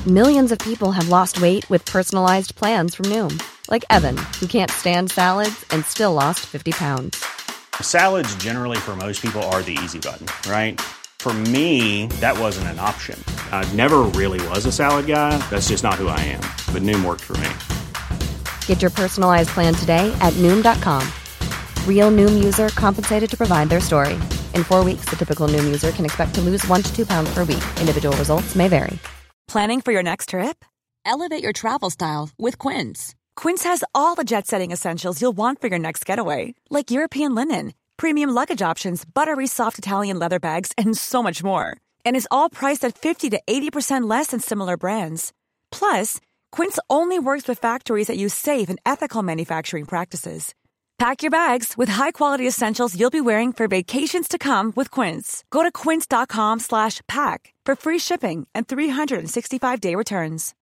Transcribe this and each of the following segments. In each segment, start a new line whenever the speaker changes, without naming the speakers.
Millions of people have lost weight with personalized plans from Noom. Like Evan, who can't stand salads and still lost 50 pounds.
Salads generally for most people are the easy button, right? For me, that wasn't an option. I never really was a salad guy. That's just not who I am. But Noom worked for me.
Get your personalized plan today at Noom.com. Real Noom user compensated to provide their story. In 4 weeks, the typical Noom user can expect to lose 1 to 2 pounds per week. Individual results may vary.
Planning for your next trip? Elevate your travel style with Quince. Quince has all the jet-setting essentials you'll want for your next getaway, like European linen, premium luggage options, buttery soft Italian leather bags, and so much more. And is all priced at 50 to 80% less than similar brands. Plus, Quince only works with factories that use safe and ethical manufacturing practices. Pack your bags with high-quality essentials you'll be wearing for vacations to come with Quince. Go to quince.com/pack for free shipping and 365-day returns.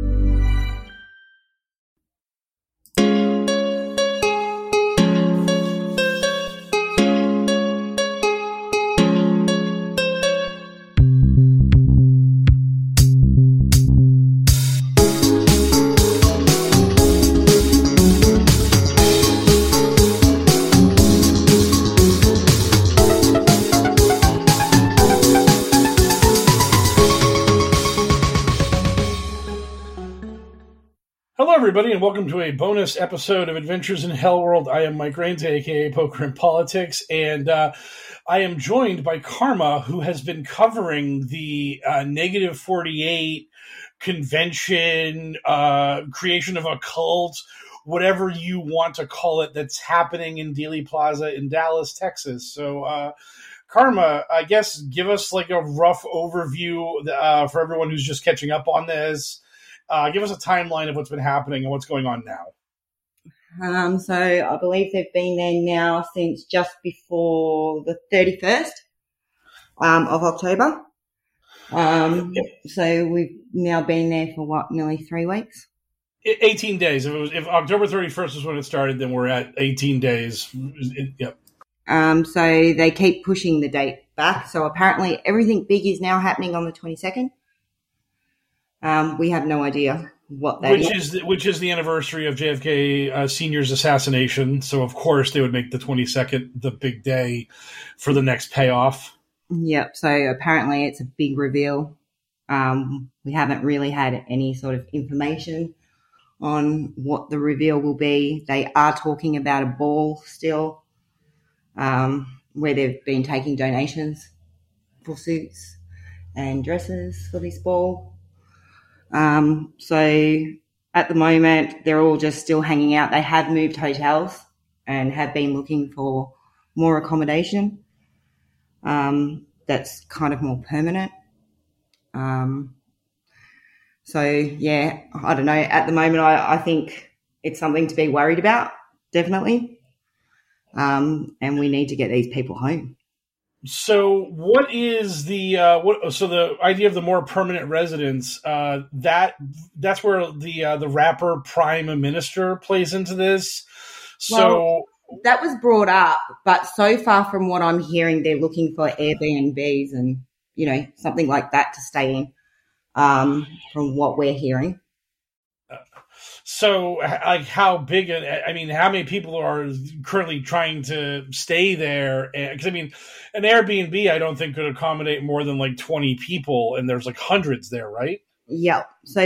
Hello, everybody, and welcome to a bonus episode of Adventures in Hell World. I am Mike Rains, a.k.a. Poker and Politics, and I am joined by Karma, who has been covering the Negative 48 convention, creation of a cult, whatever you want to call it, that's happening in Dealey Plaza in Dallas, Texas. So, Karma, I guess give us like a rough overview for everyone who's just catching up on this. Give us a timeline of what's been happening and what's going on now.
So I believe they've been there now since just before the 31st of October. So we've now been there for nearly 3 weeks?
18 days. If October 31st is when it started, then we're at 18 days. Yep.
So they keep pushing the date back. So apparently everything big is now happening on the 22nd. We have no idea what that is.
Which is the anniversary of JFK Sr.'s assassination. So, of course, they would make the 22nd the big day for the next payoff.
Yep. So apparently it's a big reveal. We haven't really had any sort of information on what the reveal will be. They are talking about a ball still, where they've been taking donations for suits and dresses for this ball. So at the moment, they're all just still hanging out. They have moved hotels and have been looking for more accommodation. That's kind of more permanent. So yeah, I don't know. At the moment, I think it's something to be worried about, definitely. And we need to get these people home.
So what is the so the idea of the more permanent residence, that's where the rapper Prime Minister plays into this. So
that was brought up, but so far from what I'm hearing, they're looking for Airbnbs and, you know, something like that to stay in, from what we're hearing.
So, like, how big? I mean, how many people are currently trying to stay there? Because I mean, an Airbnb, I don't think could accommodate more than like 20 people, and there's like hundreds there, right?
Yeah. So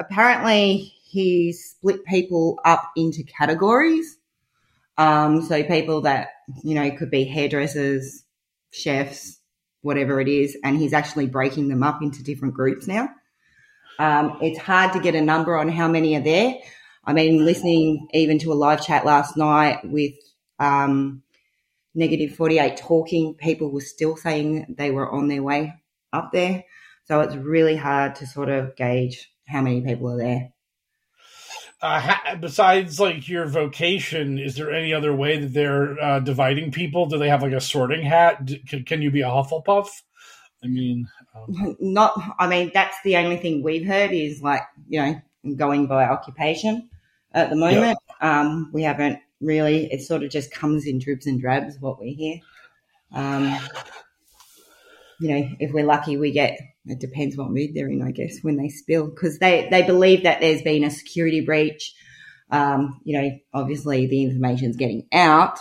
he split people up into categories. So people that, you know, could be hairdressers, chefs, whatever it is, and he's actually breaking them up into different groups now. It's hard to get a number on how many are there. I mean, listening even to a live chat last night with Negative 48 talking, people were still saying they were on their way up there. So it's really hard to sort of gauge how many people are there.
Besides, like, your vocation, is there any other way that they're dividing people? Do they have, like, a sorting hat? Can you be a Hufflepuff? I mean...
that's the only thing we've heard is, like, you know, going by occupation at the moment. Yep. We haven't really, it sort of just comes in dribs and drabs what we hear. You know, if we're lucky, we get it depends what mood they're in, I guess, when they spill, because they believe that there's been a security breach. Obviously the information's getting out.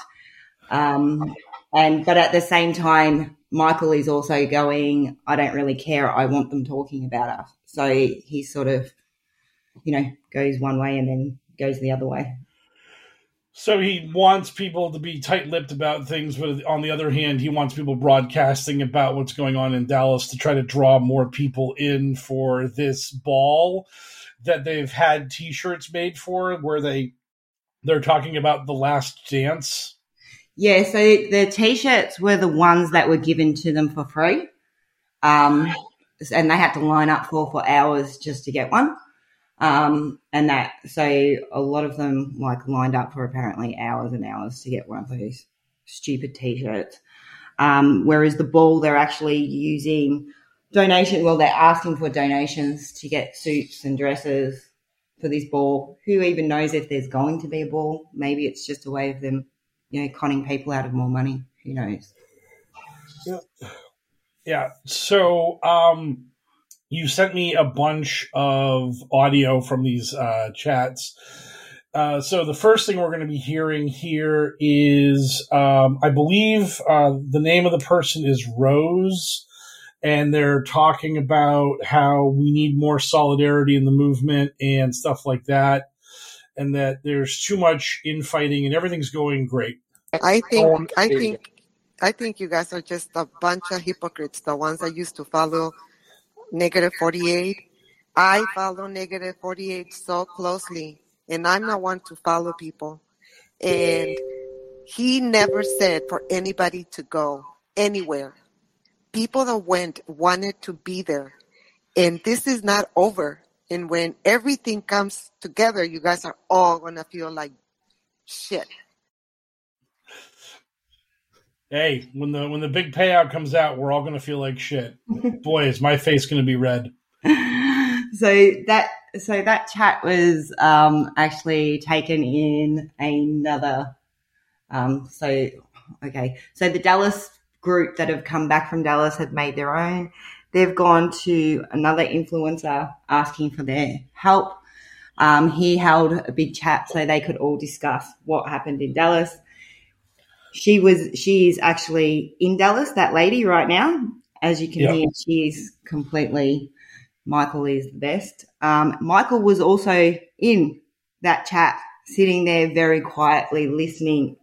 But at the same time, Michael is also going, I don't really care. I want them talking about us. So he sort of, goes one way and then goes the other way.
So he wants people to be tight-lipped about things, but on the other hand, he wants people broadcasting about what's going on in Dallas to try to draw more people in for this ball that they've had T-shirts made for, where they're talking about The Last Dance.
Yeah, so the T-shirts were the ones that were given to them for free, and they had to line up for hours just to get one. So a lot of them lined up for apparently hours and hours to get one of those stupid T-shirts. Whereas the ball, they're actually using they're asking for donations to get suits and dresses for this ball. Who even knows if there's going to be a ball? Maybe it's just a way of them, conning people out of more money. Who knows?
Yeah. So, you sent me a bunch of audio from these chats. So the first thing we're going to be hearing here is, I believe the name of the person is Rose, and they're talking about how we need more solidarity in the movement and stuff like that, and that there's too much infighting and everything's going great.
I think you guys are just a bunch of hypocrites, the ones that used to follow Negative 48. I follow Negative 48 so closely, and I'm not one to follow people. And he never said for anybody to go anywhere. People that went wanted to be there, and this is not over. And when everything comes together, you guys are all gonna feel like shit.
Hey, when the big payout comes out, we're all going to feel like shit. Boy, is my face going to be red.
So that chat was actually taken in another. So the Dallas group that have come back from Dallas have made their own. They've gone to another influencer asking for their help. He held a big chat so they could all discuss what happened in Dallas. She is actually in Dallas, that lady right now. As you can hear, she is completely, Michael is the best. Michael was also in that chat, sitting there very quietly listening.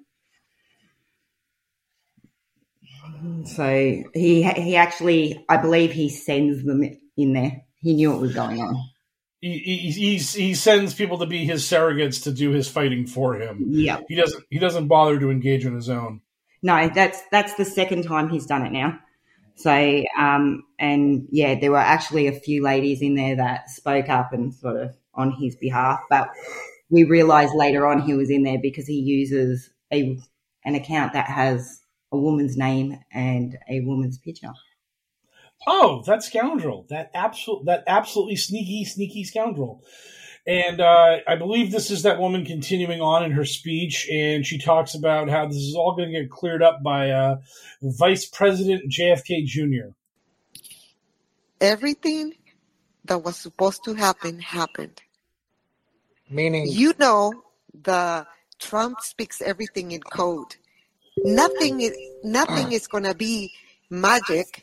So he actually, I believe he sends them in there. He knew what was going on.
He sends people to be his surrogates to do his fighting for him.
Yeah,
he doesn't bother to engage on his own.
No, that's the second time he's done it now. So there were actually a few ladies in there that spoke up and sort of on his behalf, but we realised later on he was in there because he uses an account that has a woman's name and a woman's picture.
Oh, that scoundrel! That absolutely sneaky scoundrel! And I believe this is that woman continuing on in her speech, and she talks about how this is all going to get cleared up by Vice President JFK Jr.
Everything that was supposed to happen happened.
Meaning,
the Trump speaks everything in code. Nothing is going to be magic.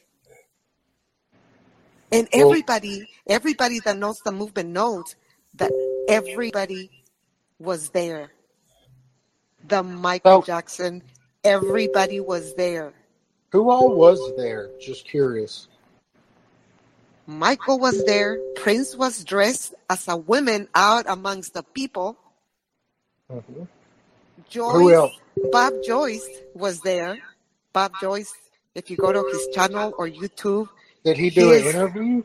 And everybody that knows the movement knows that everybody was there. The Michael Jackson, everybody was there.
Who all was there? Just curious.
Michael was there. Prince was dressed as a woman out amongst the people.
Mm-hmm.
Who else? Bob Joyce was there. Bob Joyce, if you go to his channel or YouTube.
Did he do an interview?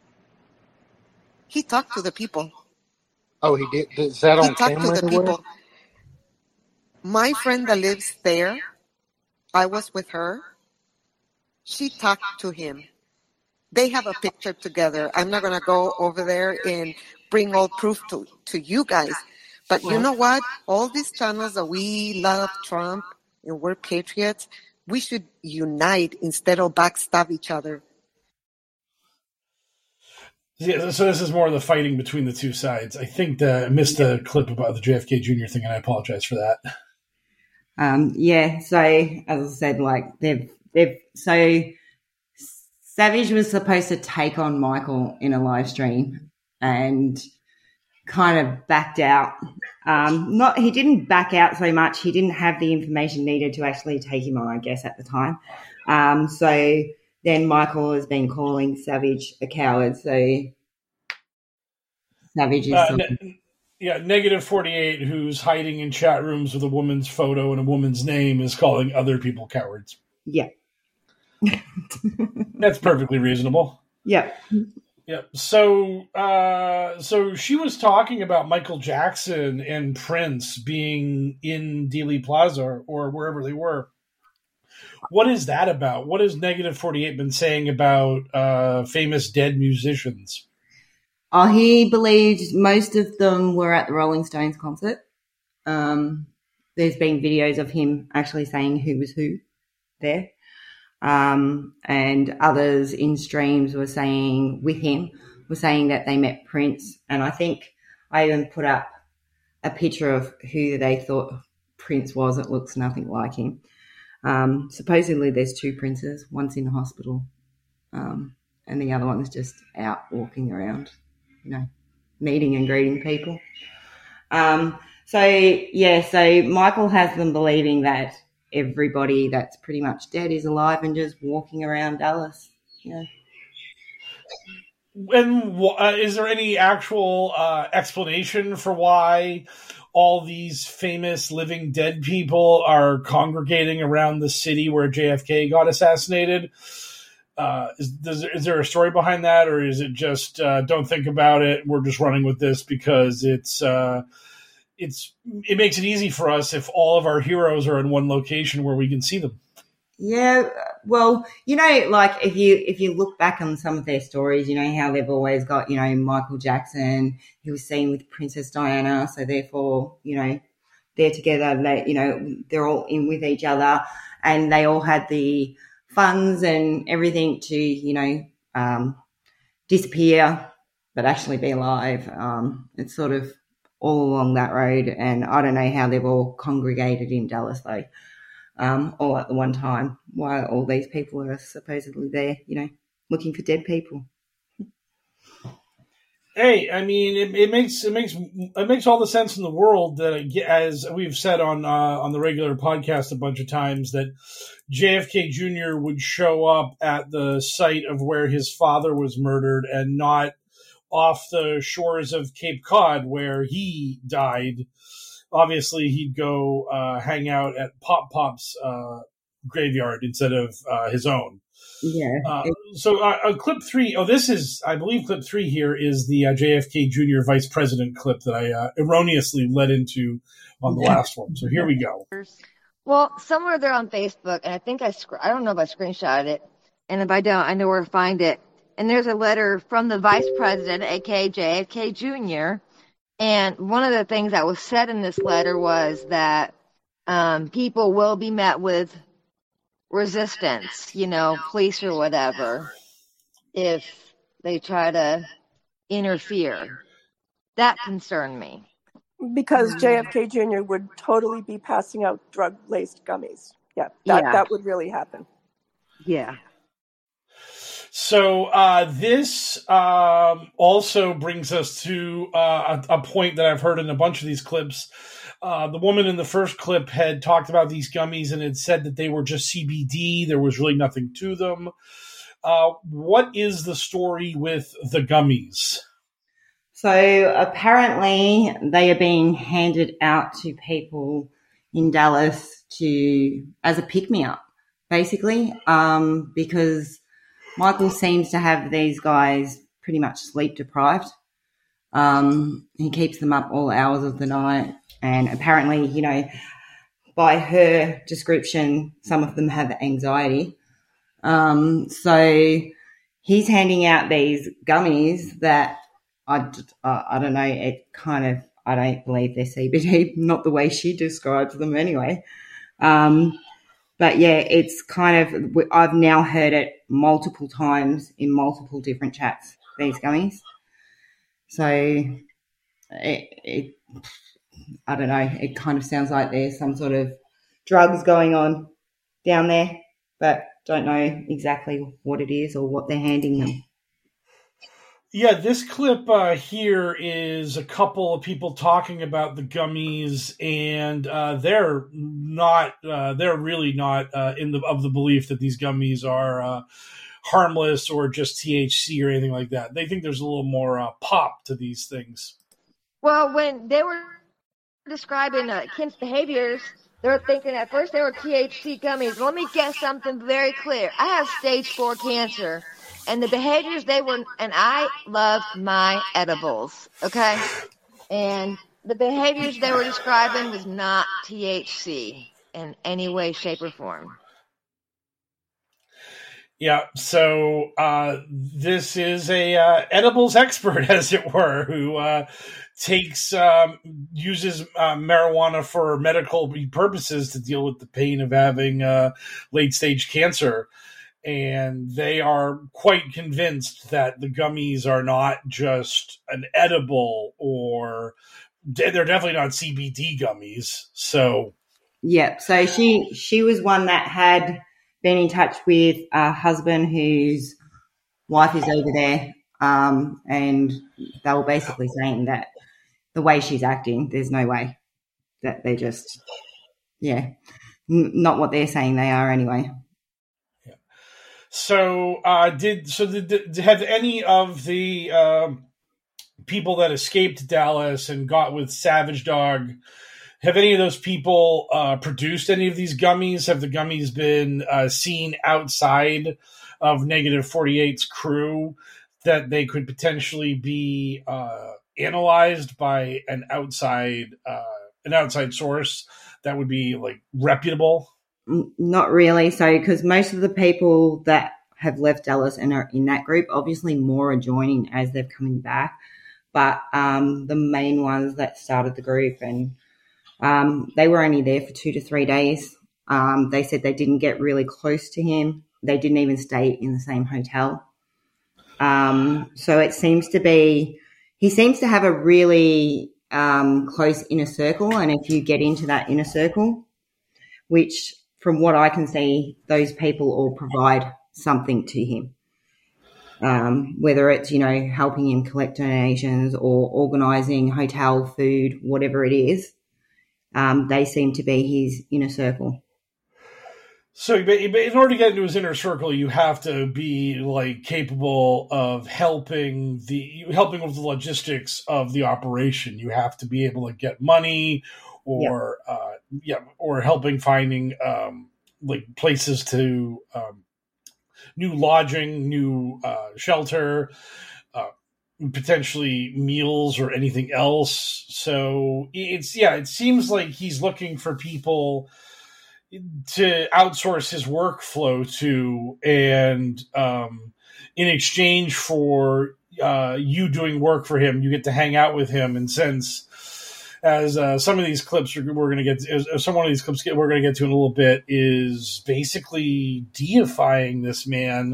He talked to the people.
Oh, he did? Is that on camera?
He talked to the people. My friend that lives there, I was with her. She talked to him. They have a picture together. I'm not going to go over there and bring all proof to you guys. But you know what? All these channels that we love Trump and we're patriots, we should unite instead of backstab each other.
Yeah, so this is more of the fighting between the two sides. I think I missed the clip about the JFK Jr. thing, and I apologize for that.
So as I said, like so Savage was supposed to take on Michael in a live stream and kind of backed out. He didn't back out so much. He didn't have the information needed to actually take him on, I guess, at the time. So then Michael has been calling Savage a coward. So Savage is
negative 48, who's hiding in chat rooms with a woman's photo and a woman's name, is calling other people cowards.
Yeah.
That's perfectly reasonable.
Yeah.
Yeah. So she was talking about Michael Jackson and Prince being in Dealey Plaza or wherever they were. What is that about? What has negative 48 been saying about famous dead musicians?
He believes most of them were at the Rolling Stones concert. There's been videos of him actually saying who was who there. And others in streams were saying that they met Prince. And I think I even put up a picture of who they thought Prince was. It looks nothing like him. Supposedly there's two Princes. One's in the hospital, and the other one's just out walking around, meeting and greeting people. So Michael has them believing that everybody that's pretty much dead is alive and just walking around Dallas. Yeah.
And is there any actual explanation for why all these famous living dead people are congregating around the city where JFK got assassinated? Is there a story behind that, or is it just don't think about it? We're just running with this because it makes it easy for us if all of our heroes are in one location where we can see them.
Yeah, well, like if you look back on some of their stories, how they've always got, Michael Jackson, who was seen with Princess Diana, so therefore, they're together, they're all in with each other, and they all had the funds and everything to, disappear, but actually be alive. It's sort of all along that road, and I don't know how they've all congregated in Dallas though, all at the one time, while all these people are supposedly there, looking for dead people.
Hey, I mean, it makes all the sense in the world that, as we've said on the regular podcast a bunch of times, that JFK Jr. would show up at the site of where his father was murdered and not off the shores of Cape Cod where he died. Obviously, he'd go hang out at Pop's graveyard instead of his own.
Yeah.
So clip 3, I believe clip 3 here is the JFK Jr. Vice President clip that I erroneously led into on the last one. So here we go.
Well, somewhere there on Facebook, and I think I don't know if I screenshotted it, and if I don't, I know where to find it. And there's a letter from the Vice President, aka JFK Jr., and one of the things that was said in this letter was that people will be met with resistance, police or whatever, if they try to interfere. That concerned me.
Because JFK Jr. would totally be passing out drug-laced gummies. Yeah, that would really happen.
Yeah.
So this also brings us to a point that I've heard in a bunch of these clips. The woman in the first clip had talked about these gummies and had said that they were just CBD. There was really nothing to them. What is the story with the gummies?
So apparently they are being handed out to people in Dallas as a pick-me-up, basically, because Michael seems to have these guys pretty much sleep deprived. He keeps them up all hours of the night, and apparently, by her description, some of them have anxiety. So he's handing out these gummies that I don't know. I don't believe they're CBD, not the way she describes them anyway. But yeah, it's I've now heard it multiple times in multiple different chats these gummies. So it I don't know, it kind of sounds like there's some sort of drugs going on down there, but don't know exactly what it is or what they're handing them.
Yeah, this clip here is a couple of people talking about the gummies, and they're really not of the belief that these gummies are harmless or just THC or anything like that. They think there's a little more pop to these things.
Well, when they were describing Kim's behaviors, they were thinking at first they were THC gummies. Let me get something very clear. I have stage 4 cancer. And the behaviors and I love my edibles, okay? And the behaviors they were describing was not THC in any way, shape, or form.
Yeah, so this is a edibles expert, as it were, who uses marijuana for medical purposes to deal with the pain of having late-stage cancer. And they are quite convinced that the gummies are not just an edible, or they're definitely not CBD gummies. So,
yeah. So she was one that had been in touch with a husband whose wife is over there, and they were basically saying that the way she's acting, there's no way that they're just, not what they're saying they are anyway.
So, have any of the people that escaped Dallas and got with Savage Dog, have any of those people produced any of these gummies? Have the gummies been seen outside of Negative 48's crew that they could potentially be analyzed by an outside source that would be like reputable?
Not really. So, because most of the people that have left Dallas and are in that group, obviously more are joining as they're coming back. But the main ones that started the group, and they were only there for 2 to 3 days. They said they didn't get really close to him. They didn't even stay in the same hotel. So it seems to be, he seems to have a really close inner circle. And if you get into that inner circle, which from what I can see, those people all provide something to him, whether it's, helping him collect donations or organising hotel food, whatever it is, they seem to be his inner circle.
So, but in order to get into his inner circle, you have to be like capable of helping with the logistics of the operation. You have to be able to get money, or or helping finding like places to new lodging, new shelter, potentially meals or anything else. So it seems like he's looking for people to outsource his workflow to, and in exchange for you doing work for him, you get to hang out with him. And since, as some of these clips we're going to get, some one of these clips we're going to get to in a little bit, is basically deifying this man.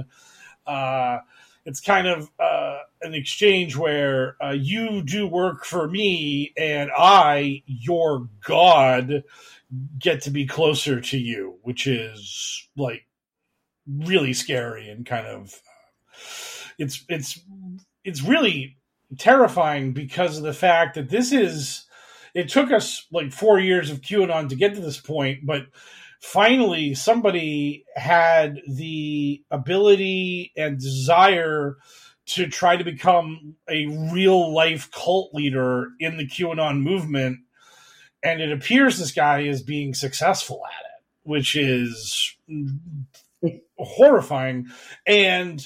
It's kind of an exchange where you do work for me, and I, your God, get to be closer to you, which is like really scary and kind of it's really terrifying because of the fact that it took us like 4 years of QAnon to get to this point, but finally somebody had the ability and desire to try to become a real life cult leader in the QAnon movement. And it appears this guy is being successful at it, which is horrifying. And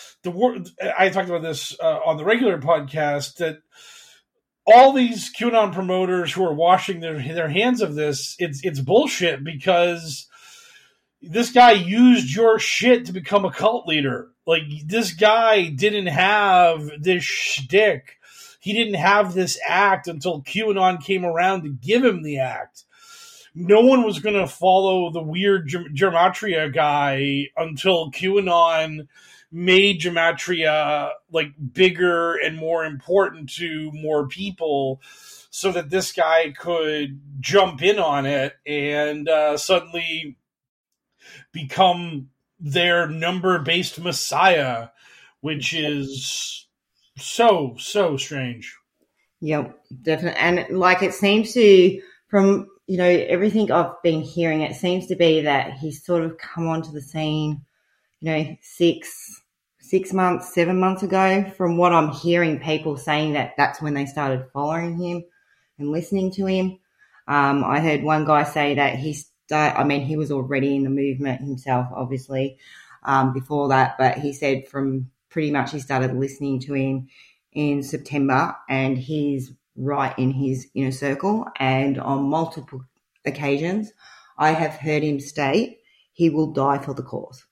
I talked about this on the regular podcast, that all these QAnon promoters who are washing their hands of this, it's bullshit, because this guy used your shit to become a cult leader. Like, this guy didn't have this shtick. He didn't have this act until QAnon came around to give him the act. No one was going to follow the weird gematria guy until QAnon made gematria like bigger and more important to more people so that this guy could jump in on it and suddenly become their number-based messiah, which is so strange.
Yep, definitely. And like it seems to, from everything I've been hearing, it seems to be that he's sort of come onto the scene, 6 months, 7 months ago. From what I'm hearing, people saying that's when they started following him and listening to him. I heard one guy say that he was already in the movement himself, obviously, before that, but he said from pretty much he started listening to him in September, and he's right in his inner circle. And on multiple occasions, I have heard him state he will die for the cause.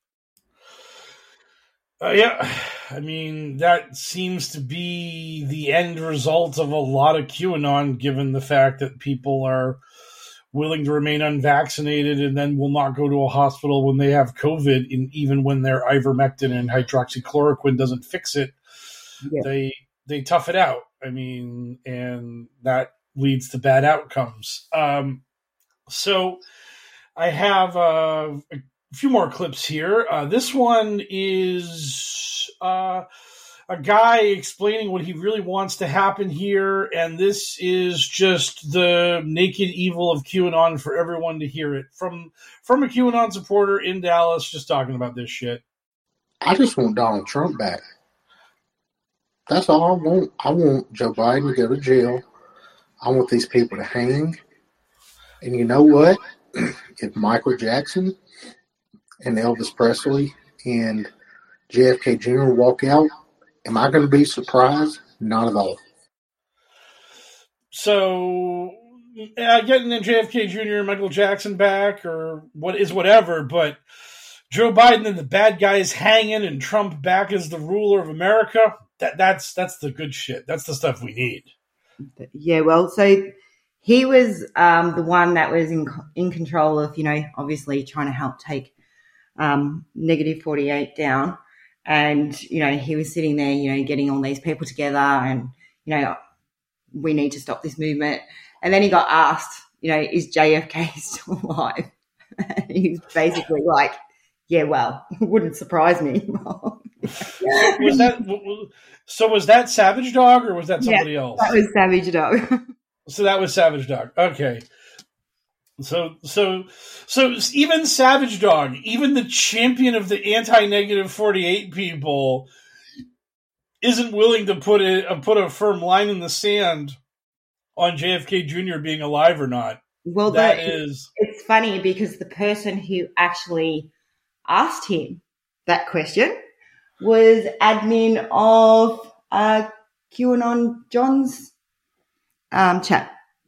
Yeah, I mean, that seems to be the end result of a lot of QAnon, given the fact that people are willing to remain unvaccinated and then will not go to a hospital when they have COVID, and even when their ivermectin and hydroxychloroquine doesn't fix it, they tough it out. I mean, and that leads to bad outcomes. So I have a few more clips here. This one is a guy explaining what he really wants to happen here, and this is just the naked evil of QAnon for everyone to hear it. From a QAnon supporter in Dallas, just talking about this shit.
I just want Donald Trump back. That's all I want. I want Joe Biden to go to jail. I want these people to hang. And you know what? If Michael Jackson and Elvis Presley and JFK Jr. walk out, am I going to be surprised? Not at all.
So, getting the JFK Jr. and Michael Jackson back, or whatever, but Joe Biden and the bad guys hanging and Trump back as the ruler of America, that's the good shit. That's the stuff we need.
Yeah, well, so he was the one that was in control of, obviously trying to help take Negative 48 down. And, he was sitting there, getting all these people together and, we need to stop this movement. And then he got asked, is JFK still alive? And he's basically like, yeah, well, it wouldn't surprise me.
Was that Savage Dog or was that somebody else?
That was Savage Dog.
So that was Savage Dog. Okay. So even Savage Dog, even the champion of the anti-Negative 48 people, isn't willing to put a firm line in the sand on JFK Jr. being alive or not.
Well, it's funny because the person who actually asked him that question was admin of QAnon John's chat.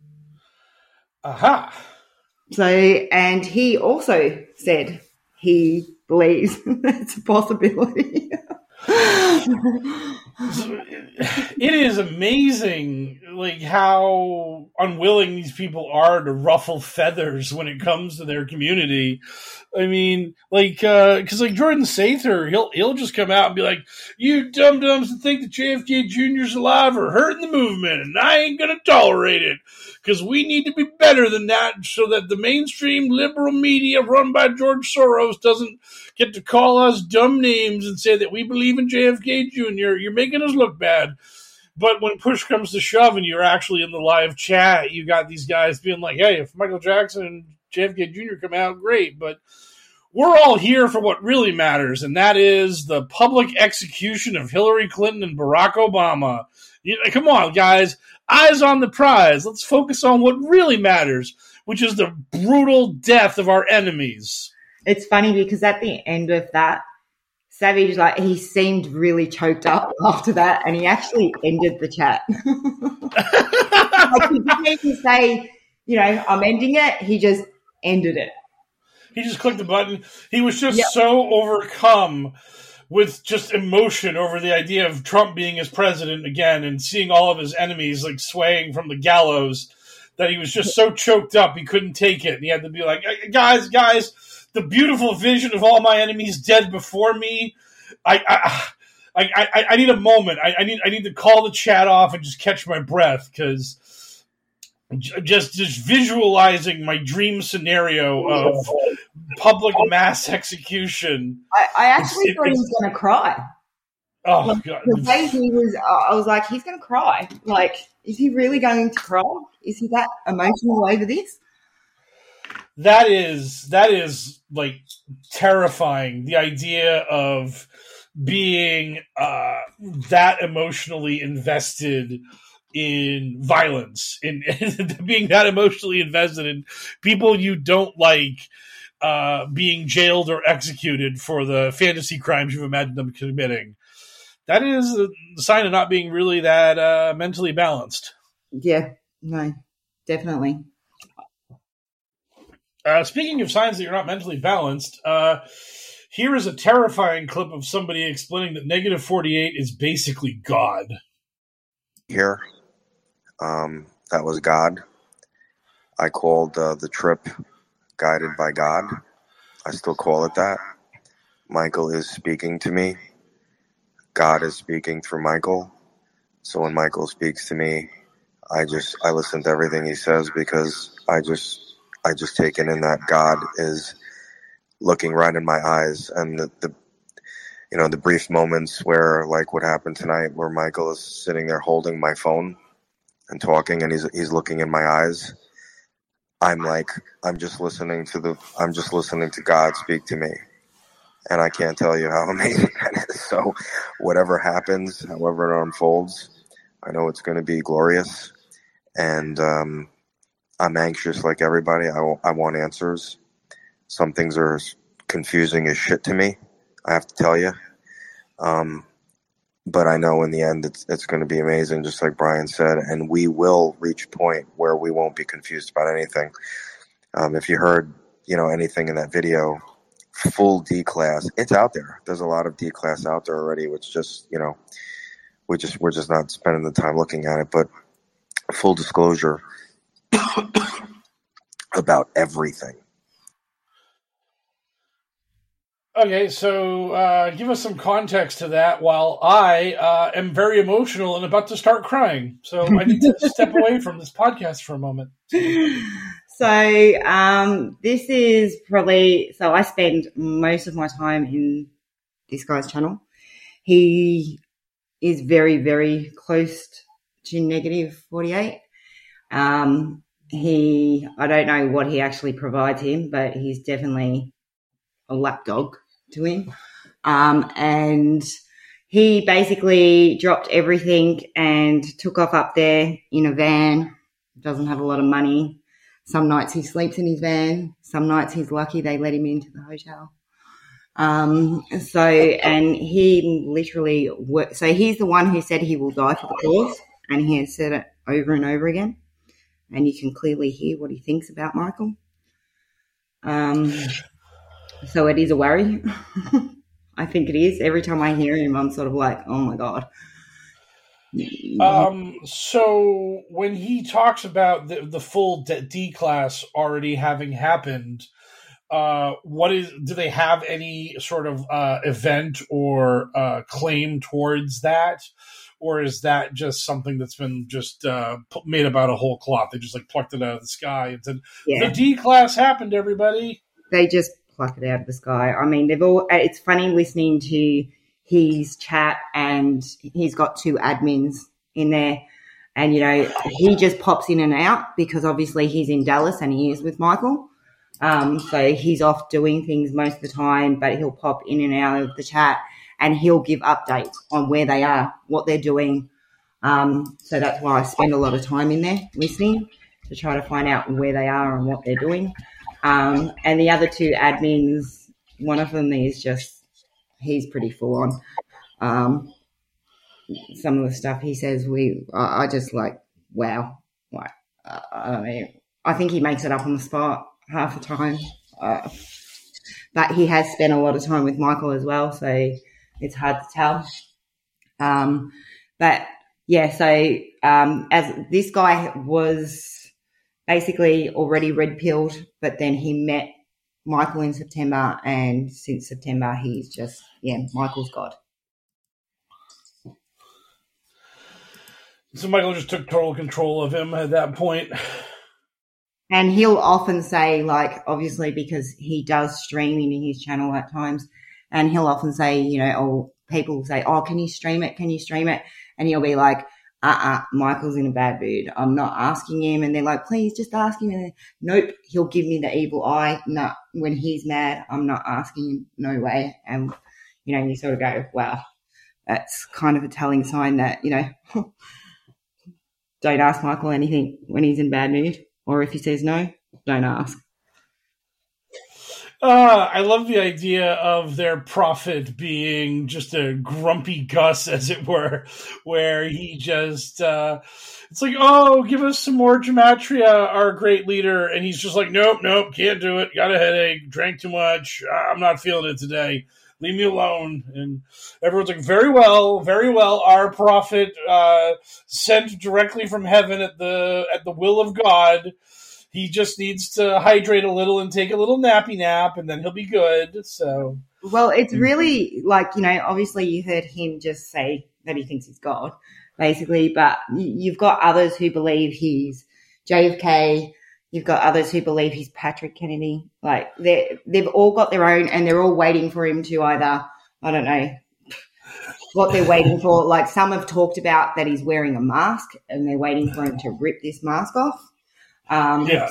Aha.
So, and he also said he believes it's a possibility.
It is amazing, like, how unwilling these people are to ruffle feathers when it comes to their community. I mean, like, because like Jordan Sather, he'll just come out and be like, "You dum-dums that think that JFK Jr.'s alive are hurting the movement, and I ain't gonna tolerate it, because we need to be better than that so that the mainstream liberal media run by George Soros doesn't get to call us dumb names and say that we believe in JFK Jr. You're making us look bad." But when push comes to shove and you're actually in the live chat, you got these guys being like, "Hey, if Michael Jackson and JFK Jr. come out, great, but we're all here for what really matters, and that is the public execution of Hillary Clinton and Barack Obama. Come on, guys. Eyes on the prize. Let's focus on what really matters, which is the brutal death of our enemies."
It's funny because at the end of that, Savage, like, he seemed really choked up after that, and he actually ended the chat. Like, he didn't even say, I'm ending it. He just ended it.
He just clicked the button. He was just so overcome with just emotion over the idea of Trump being his president again and seeing all of his enemies like swaying from the gallows that he was just so choked up he couldn't take it. And he had to be like, guys, the beautiful vision of all my enemies dead before me I need a moment. I need to call the chat off and just catch my breath, because just visualizing my dream scenario of public mass execution.
I actually thought he was going to cry.
Oh, God.
The way he was, I was like, he's going to cry. Like, is he really going to cry? Is he that emotional over this?
That is like terrifying. The idea of being that emotionally invested in violence, in being that emotionally invested in people you don't like being jailed or executed for the fantasy crimes you've imagined them committing. That is a sign of not being really that mentally balanced.
Yeah, no, definitely.
Speaking of signs that you're not mentally balanced, here is a terrifying clip of somebody explaining that Negative 48 is basically God.
Here, that was God. I called the trip Guided by God. I still call it that. Michael is speaking to me. God is speaking through Michael. So when Michael speaks to me, I listen to everything he says, because I just taken in that God is looking right in my eyes. And the brief moments where, like what happened tonight, where Michael is sitting there holding my phone and talking, and he's looking in my eyes. I'm just listening to God speak to me. And I can't tell you how amazing that is. So whatever happens, however it unfolds, I know it's going to be glorious. And I'm anxious like everybody. I want answers. Some things are confusing as shit to me, I have to tell you. But I know in the end it's going to be amazing, just like Brian said. And we will reach a point where we won't be confused about anything. If you heard, anything in that video, full D-class, it's out there. There's a lot of D-class out there already, which just, we're just not spending the time looking at it. But full disclosure about everything.
Okay, so give us some context to that, while I am very emotional and about to start crying. So I need to step away from this podcast for a moment.
So this is probably, so I spend most of my time in this guy's channel. He is very, very close to Negative 48. I don't know what he actually provides him, but he's definitely a lapdog to him. And he basically dropped everything and took off up there in a van. Doesn't have a lot of money. Some nights he sleeps in his van. Some nights he's lucky they let him into the hotel. And he literally so he's the one who said he will die for the cause, and he has said it over and over again. And you can clearly hear what he thinks about Michael. So it is a worry. I think it is. Every time I hear him, I'm sort of like, oh my God.
So when he talks about the full D-class already having happened, do they have any sort of event or claim towards that? Or is that just something that's been just made about a whole cloth? They just plucked it out of the sky and said, The D-class happened, everybody.
They just pluck it out of the sky. I mean, it's funny listening to his chat, and he's got 2 admins in there, and he just pops in and out because obviously he's in Dallas and he is with Michael, so he's off doing things most of the time, but he'll pop in and out of the chat and he'll give updates on where they are, what they're doing. So that's why I spend a lot of time in there listening to try to find out where they are and what they're doing. And the other 2 admins, one of them is he's pretty full on. Some of the stuff he says, I just wow. I mean, I think he makes it up on the spot half the time. But he has spent a lot of time with Michael as well, so it's hard to tell. But yeah, so as this guy was basically already red-pilled, but then he met Michael in September, and since September, he's just, Michael's God.
So Michael just took total control of him at that point.
And he'll often say, like, obviously because he does stream in his channel at times, and he'll often say, people will say, oh, can you stream it? Can you stream it? And he'll be like, Michael's in a bad mood. I'm not asking him. And they're like, please just ask him. And nope, he'll give me the evil eye. No, when he's mad, I'm not asking him. No way. And, you sort of go, wow, that's kind of a telling sign that, don't ask Michael anything when he's in bad mood. Or if he says no, don't ask.
I love the idea of their prophet being just a grumpy Gus, as it were, where he just, it's like, oh, give us some more gematria, our great leader. And he's just like, nope, can't do it. Got a headache, drank too much. I'm not feeling it today. Leave me alone. And everyone's like, very well. Our prophet, sent directly from heaven at the will of God. He just needs to hydrate a little and take a little nappy nap, and then he'll be good. So,
well, it's really like, obviously you heard him just say that he thinks he's God, basically, but you've got others who believe he's JFK. You've got others who believe he's Patrick Kennedy. Like, they've all got their own, and they're all waiting for him to either, I don't know what they're waiting for. Like, some have talked about that he's wearing a mask, and they're waiting for him to rip this mask off. There's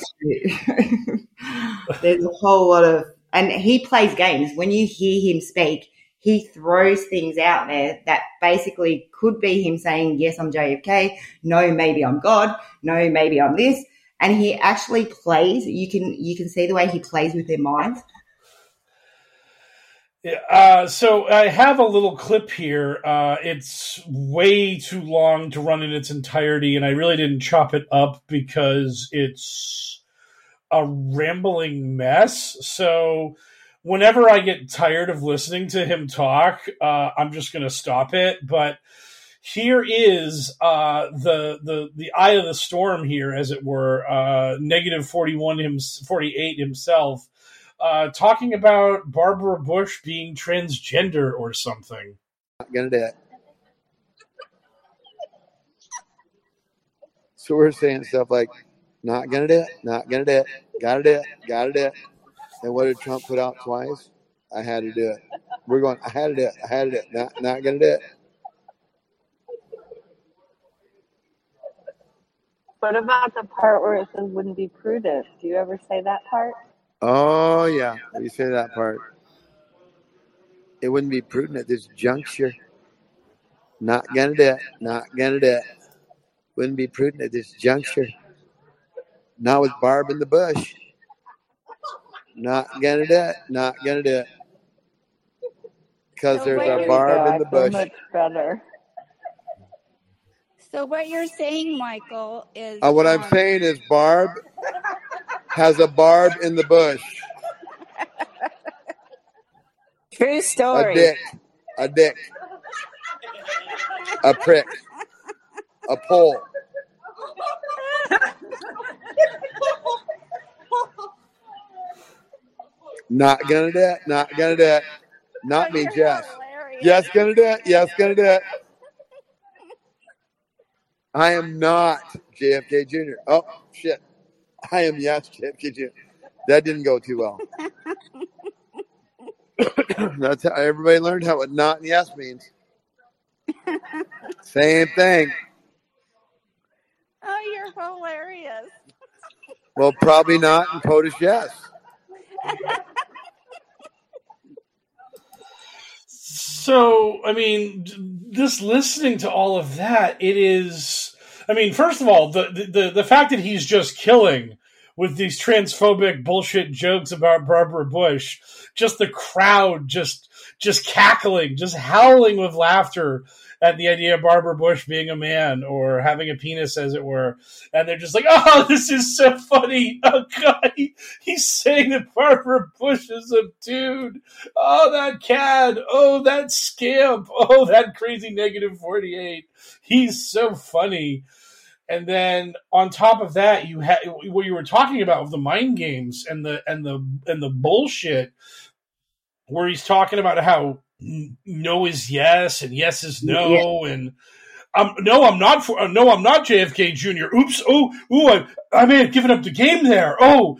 a whole lot of, and he plays games. When you hear him speak, he throws things out there that basically could be him saying, yes, I'm JFK. No, maybe I'm God. No, maybe I'm this. And he actually plays. You can see the way he plays with their minds.
So I have a little clip here. It's way too long to run in its entirety, and I really didn't chop it up because it's a rambling mess. So whenever I get tired of listening to him talk, I'm just going to stop it. But here is the eye of the storm here, as it were, negative 48 himself. Talking about Barbara Bush being transgender or something.
Not gonna do it. So we're saying stuff like, not gonna do it, not gonna do it, gotta do it. And what did Trump put out twice? I had to do it. We're going, I had to do it, not gonna do it.
What about the part where it says wouldn't be prudent? Do you ever say that part?
Oh, yeah. You say that part. It wouldn't be prudent at this juncture. Not going to do it. Wouldn't be prudent at this juncture. Not with Barb in the bush. Not going to do it. Because there's a Barb in the bush.
Much better.
So what you're saying, Michael, is...
what I'm saying is Barb has a barb in the bush.
True story.
A dick. A prick. A pole. Not gonna do it. Not me, Jess. Yes, gonna do it. I am not JFK Jr. Oh, shit. I am yes, JFK Jr. That didn't go too well. That's how everybody learned how what not and yes means. Same thing.
Oh, you're hilarious.
Well, probably not and POTUS yes.
So, I mean, just listening to all of that, it is... I mean, first of all, the fact that he's just killing with these transphobic bullshit jokes about Barbara Bush, just the crowd just cackling, just howling with laughter at the idea of Barbara Bush being a man or having a penis, as it were. And they're just like, oh, this is so funny. Oh, God, he's saying that Barbara Bush is a dude. Oh, that cad. Oh, that scamp. Oh, that crazy negative 48. He's so funny. And then on top of that, you had what you were talking about with the mind games and the bullshit, where he's talking about how no is yes and yes is no, and no, I'm not JFK Jr. Oops, I may have given up the game there. All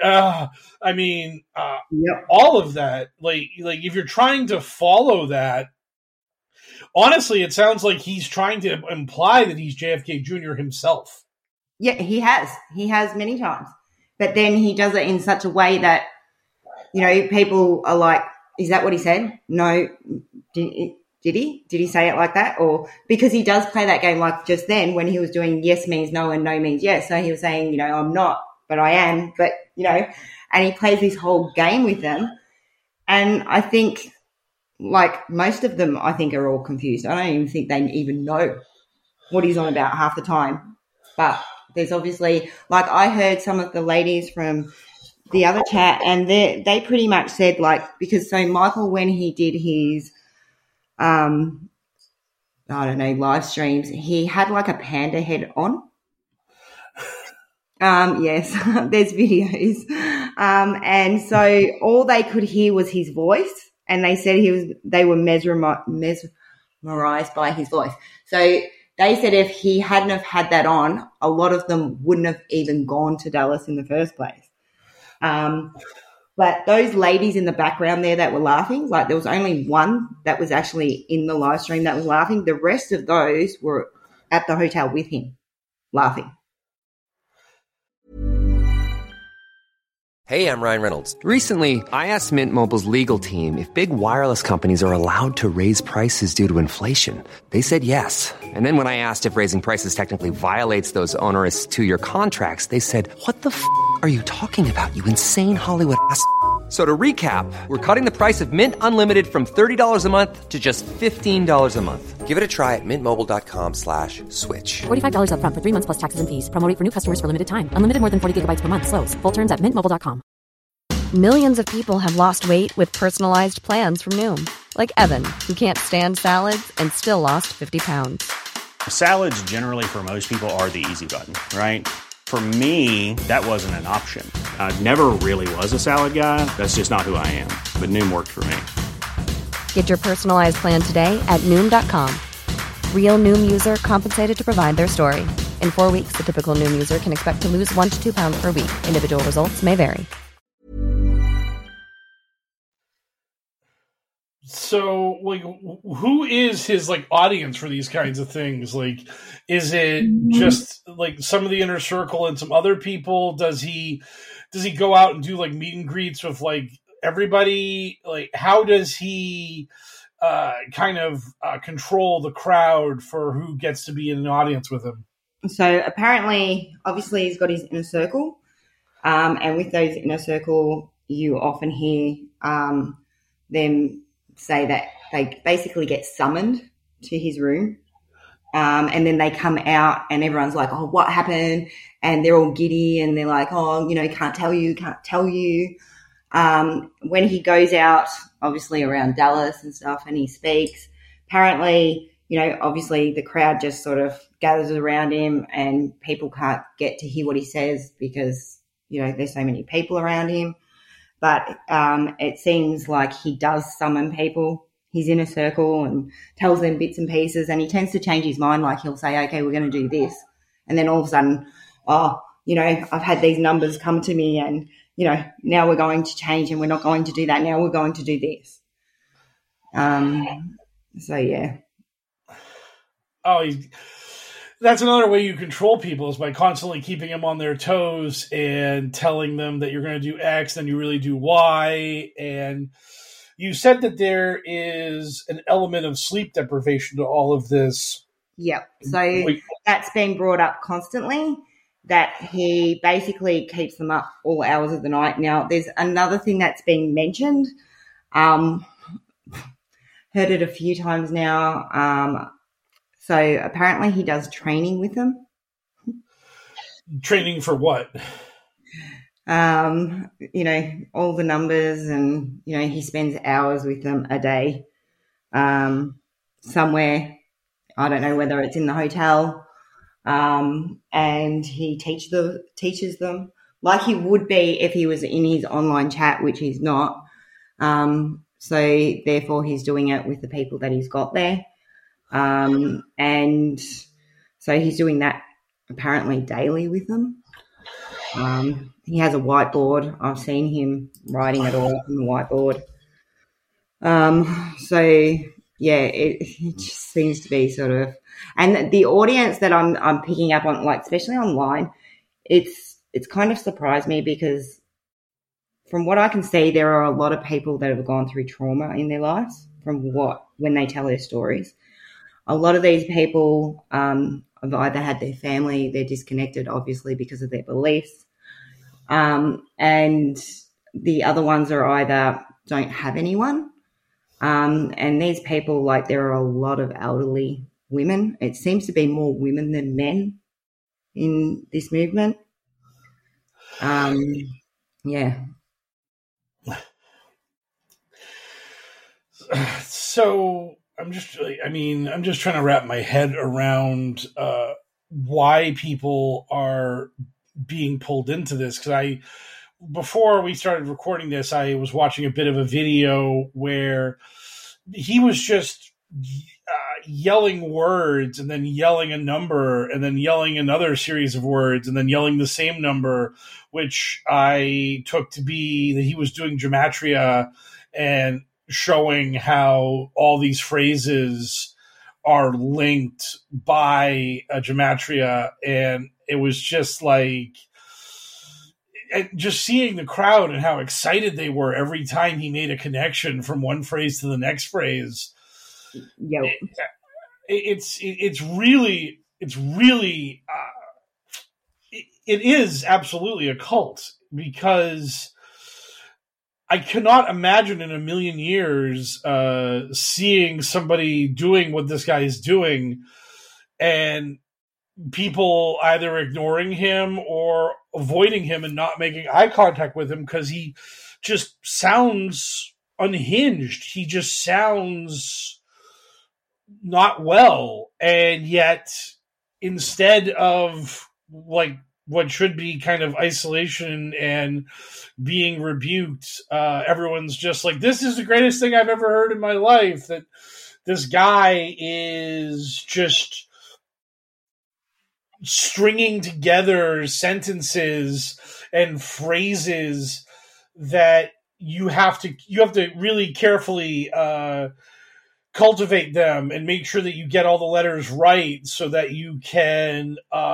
of that, like if you're trying to follow that. Honestly, it sounds like he's trying to imply that he's JFK Jr. himself.
Yeah, he has. He has many times. But then he does it in such a way that, people are like, is that what he said? No. Did he? Did he say it like that? Or because he does play that game like just then when he was doing yes means no and no means yes. So he was saying, I'm not, but I am. But, and he plays this whole game with them. And I think... like most of them, I think, are all confused. I don't even think they even know what he's on about half the time. But there's obviously, like I heard some of the ladies from the other chat, and they pretty much said because so Michael, when he did his, live streams, he had like a panda head on. Yes, there's videos. And so all they could hear was his voice. And they said they were mesmerized by his voice. So they said if he hadn't have had that on, a lot of them wouldn't have even gone to Dallas in the first place. But those ladies in the background there that were laughing, there was only one that was actually in the live stream that was laughing. The rest of those were at the hotel with him laughing.
Hey, I'm Ryan Reynolds. Recently, I asked Mint Mobile's legal team if big wireless companies are allowed to raise prices due to inflation. They said yes. And then when I asked if raising prices technically violates those onerous 2-year contracts, they said, "What the f*** are you talking about, you insane Hollywood ass?" So to recap, we're cutting the price of Mint Unlimited from $30 a month to just $15 a month. Give it a try at mintmobile.com/switch.
$45 up front for 3 months plus taxes and fees. Promo rate for new customers for limited time. Unlimited more than 40 gigabytes per month. Slows full terms at mintmobile.com. Millions of people have lost weight with personalized plans from Noom. Like Evan, who can't stand salads and still lost 50 pounds.
Salads generally for most people are the easy button, right? For me, that wasn't an option. I never really was a salad guy. That's just not who I am. But Noom worked for me.
Get your personalized plan today at Noom.com. Real Noom user compensated to provide their story. In 4 weeks, the typical Noom user can expect to lose 1 to 2 pounds per week. Individual results may vary.
So, who is his audience for these kinds of things? Is it just some of the inner circle and some other people? Does he go out and do meet and greets with everybody? How does he control the crowd for who gets to be in an audience with him?
So apparently, obviously, he's got his inner circle, and with those inner circle, you often hear them say that they basically get summoned to his room, and then they come out and everyone's like, "Oh, what happened?" And they're all giddy and they're like, "Oh, can't tell you." When he goes out, obviously around Dallas and stuff, and he speaks, apparently, obviously the crowd just sort of gathers around him and people can't get to hear what he says because, there's so many people around him. But it seems like he does summon people, his inner circle, and tells them bits and pieces, and he tends to change his mind. He'll say, "Okay, we're going to do this." And then all of a sudden, I've had these numbers come to me and, now we're going to change and we're not going to do that. Now we're going to do this. So, yeah.
Oh, that's another way you control people is by constantly keeping them on their toes and telling them that you're going to do X, then you really do Y. And you said that there is an element of sleep deprivation to all of this.
Yep. So that's been brought up constantly, that he basically keeps them up all hours of the night. Now, there's another thing that's been mentioned. Heard it a few times now. So apparently he does training with them.
Training for what?
All the numbers and, he spends hours with them a day somewhere. I don't know whether it's in the hotel and he teaches them like he would be if he was in his online chat, which he's not. So therefore he's doing it with the people that he's got there. And so he's doing that apparently daily with them. He has a whiteboard. I've seen him writing it all up on the whiteboard. So yeah, it just seems to be sort of, and the audience that I'm picking up on, like especially online, it's kind of surprised me because from what I can see, there are a lot of people that have gone through trauma in their lives when they tell their stories. A lot of these people have either had their family, they're disconnected, obviously, because of their beliefs. And the other ones are either don't have anyone. And these people, like there are a lot of elderly women. It seems to be more women than men in this movement. Yeah.
So I'm just trying to wrap my head around why people are being pulled into this. Because before we started recording this, I was watching a bit of a video where he was just yelling words and then yelling a number and then yelling another series of words and then yelling the same number, which I took to be that he was doing gematria and showing how all these phrases are linked by a gematria. And it was just like, and just seeing the crowd and how excited they were every time he made a connection from one phrase to the next phrase.
Yep.
It's really it is absolutely a cult, because I cannot imagine in a million years seeing somebody doing what this guy is doing and people either ignoring him or avoiding him and not making eye contact with him because he just sounds unhinged. He just sounds not well. And yet, instead of like what should be kind of isolation and being rebuked, everyone's just like, this is the greatest thing I've ever heard in my life. That this guy is just stringing together sentences and phrases that you have to really carefully cultivate them and make sure that you get all the letters right so that you can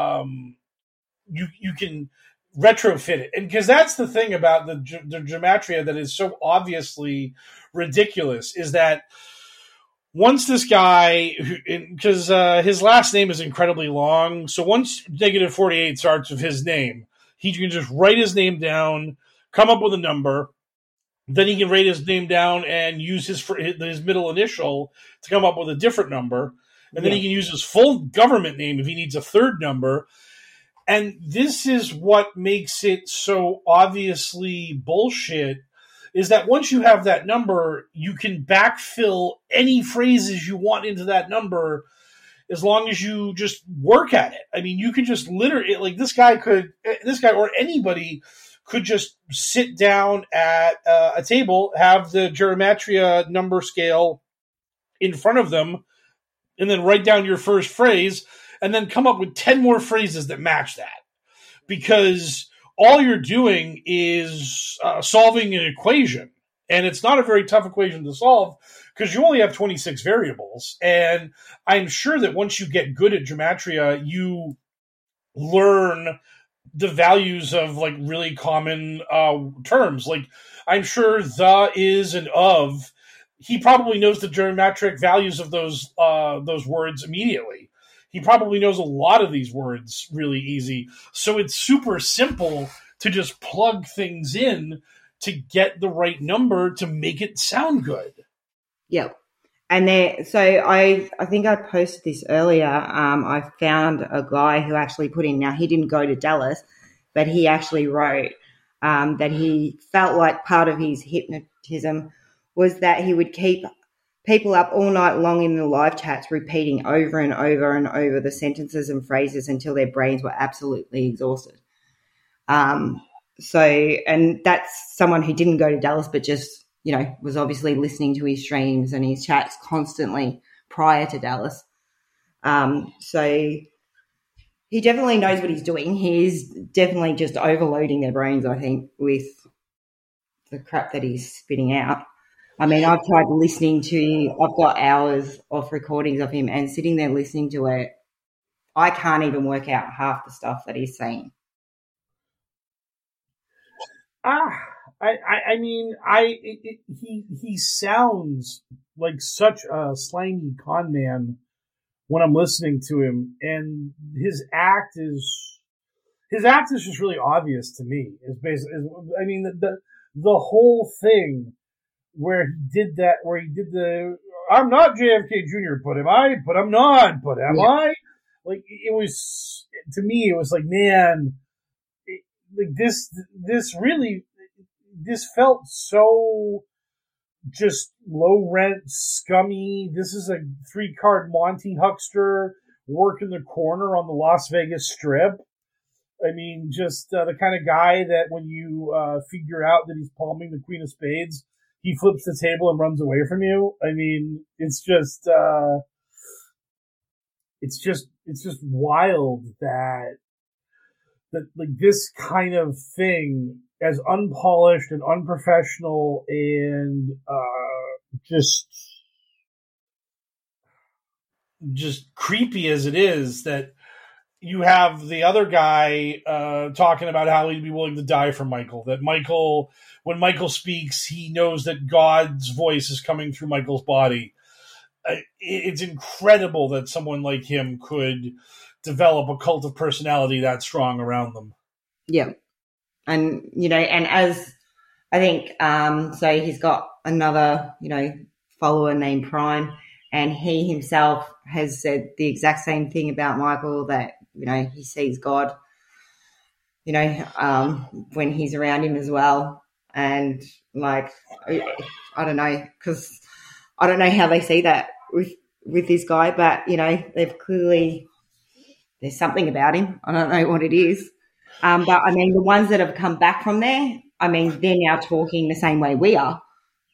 you can retrofit it. And because that's the thing about the gematria that is so obviously ridiculous, is that once this guy, because his last name is incredibly long, so once -48 starts with his name, he can just write his name down, come up with a number, then he can write his name down and use his middle initial to come up with a different number, and then he can use his full government name if he needs a third number. And this is what makes it so obviously bullshit, is that once you have that number, you can backfill any phrases you want into that number as long as you just work at it. I mean, you can just literally, like this guy or anybody could just sit down at a table, have the gematria number scale in front of them, and then write down your first phrase, and then come up with 10 more phrases that match that. Because all you're doing is solving an equation. And it's not a very tough equation to solve because you only have 26 variables. And I'm sure that once you get good at gematria, you learn the values of like really common terms. Like I'm sure the, is, and of, he probably knows the geometric values of those words immediately. He probably knows a lot of these words really easy. So it's super simple to just plug things in to get the right number to make it sound good.
Yep. And so I think I posted this earlier. I found a guy who actually put in, now he didn't go to Dallas, but he actually wrote that he felt like part of his hypnotism was that he would keep people up all night long in the live chats repeating over and over and over the sentences and phrases until their brains were absolutely exhausted. And that's someone who didn't go to Dallas but just, was obviously listening to his streams and his chats constantly prior to Dallas. So he definitely knows what he's doing. He's definitely just overloading their brains, I think, with the crap that he's spitting out. I mean, I've tried listening I've got hours of recordings of him and sitting there listening to it. I can't even work out half the stuff that he's saying.
He sounds like such a slimy con man when I'm listening to him, and his act is just really obvious to me. It's basically, the whole thing where he did the I'm not JFK Jr., but am I? But I'm not. But am I? Like, it was, to me, it was like, man, this felt so just low rent, scummy. This is a 3-card Monty huckster working the corner on the Las Vegas Strip. I mean, just the kind of guy that when you figure out that he's palming the Queen of Spades, he flips the table and runs away from you. I mean, it's just wild that like this kind of thing, as unpolished and unprofessional and just creepy as it is, that you have the other guy talking about how he'd be willing to die for Michael. That Michael, when Michael speaks, he knows that God's voice is coming through Michael's body. It's incredible that someone like him could develop a cult of personality that strong around them.
Yeah. And, and as I think, so he's got another, follower named Prime, and he himself has said the exact same thing about Michael, that, he sees God, when he's around him as well. And like, I don't know, because I don't know how they see that with this guy, but, they've clearly, there's something about him. I don't know what it is. But I mean, the ones that have come back from there, I mean, they're now talking the same way we are,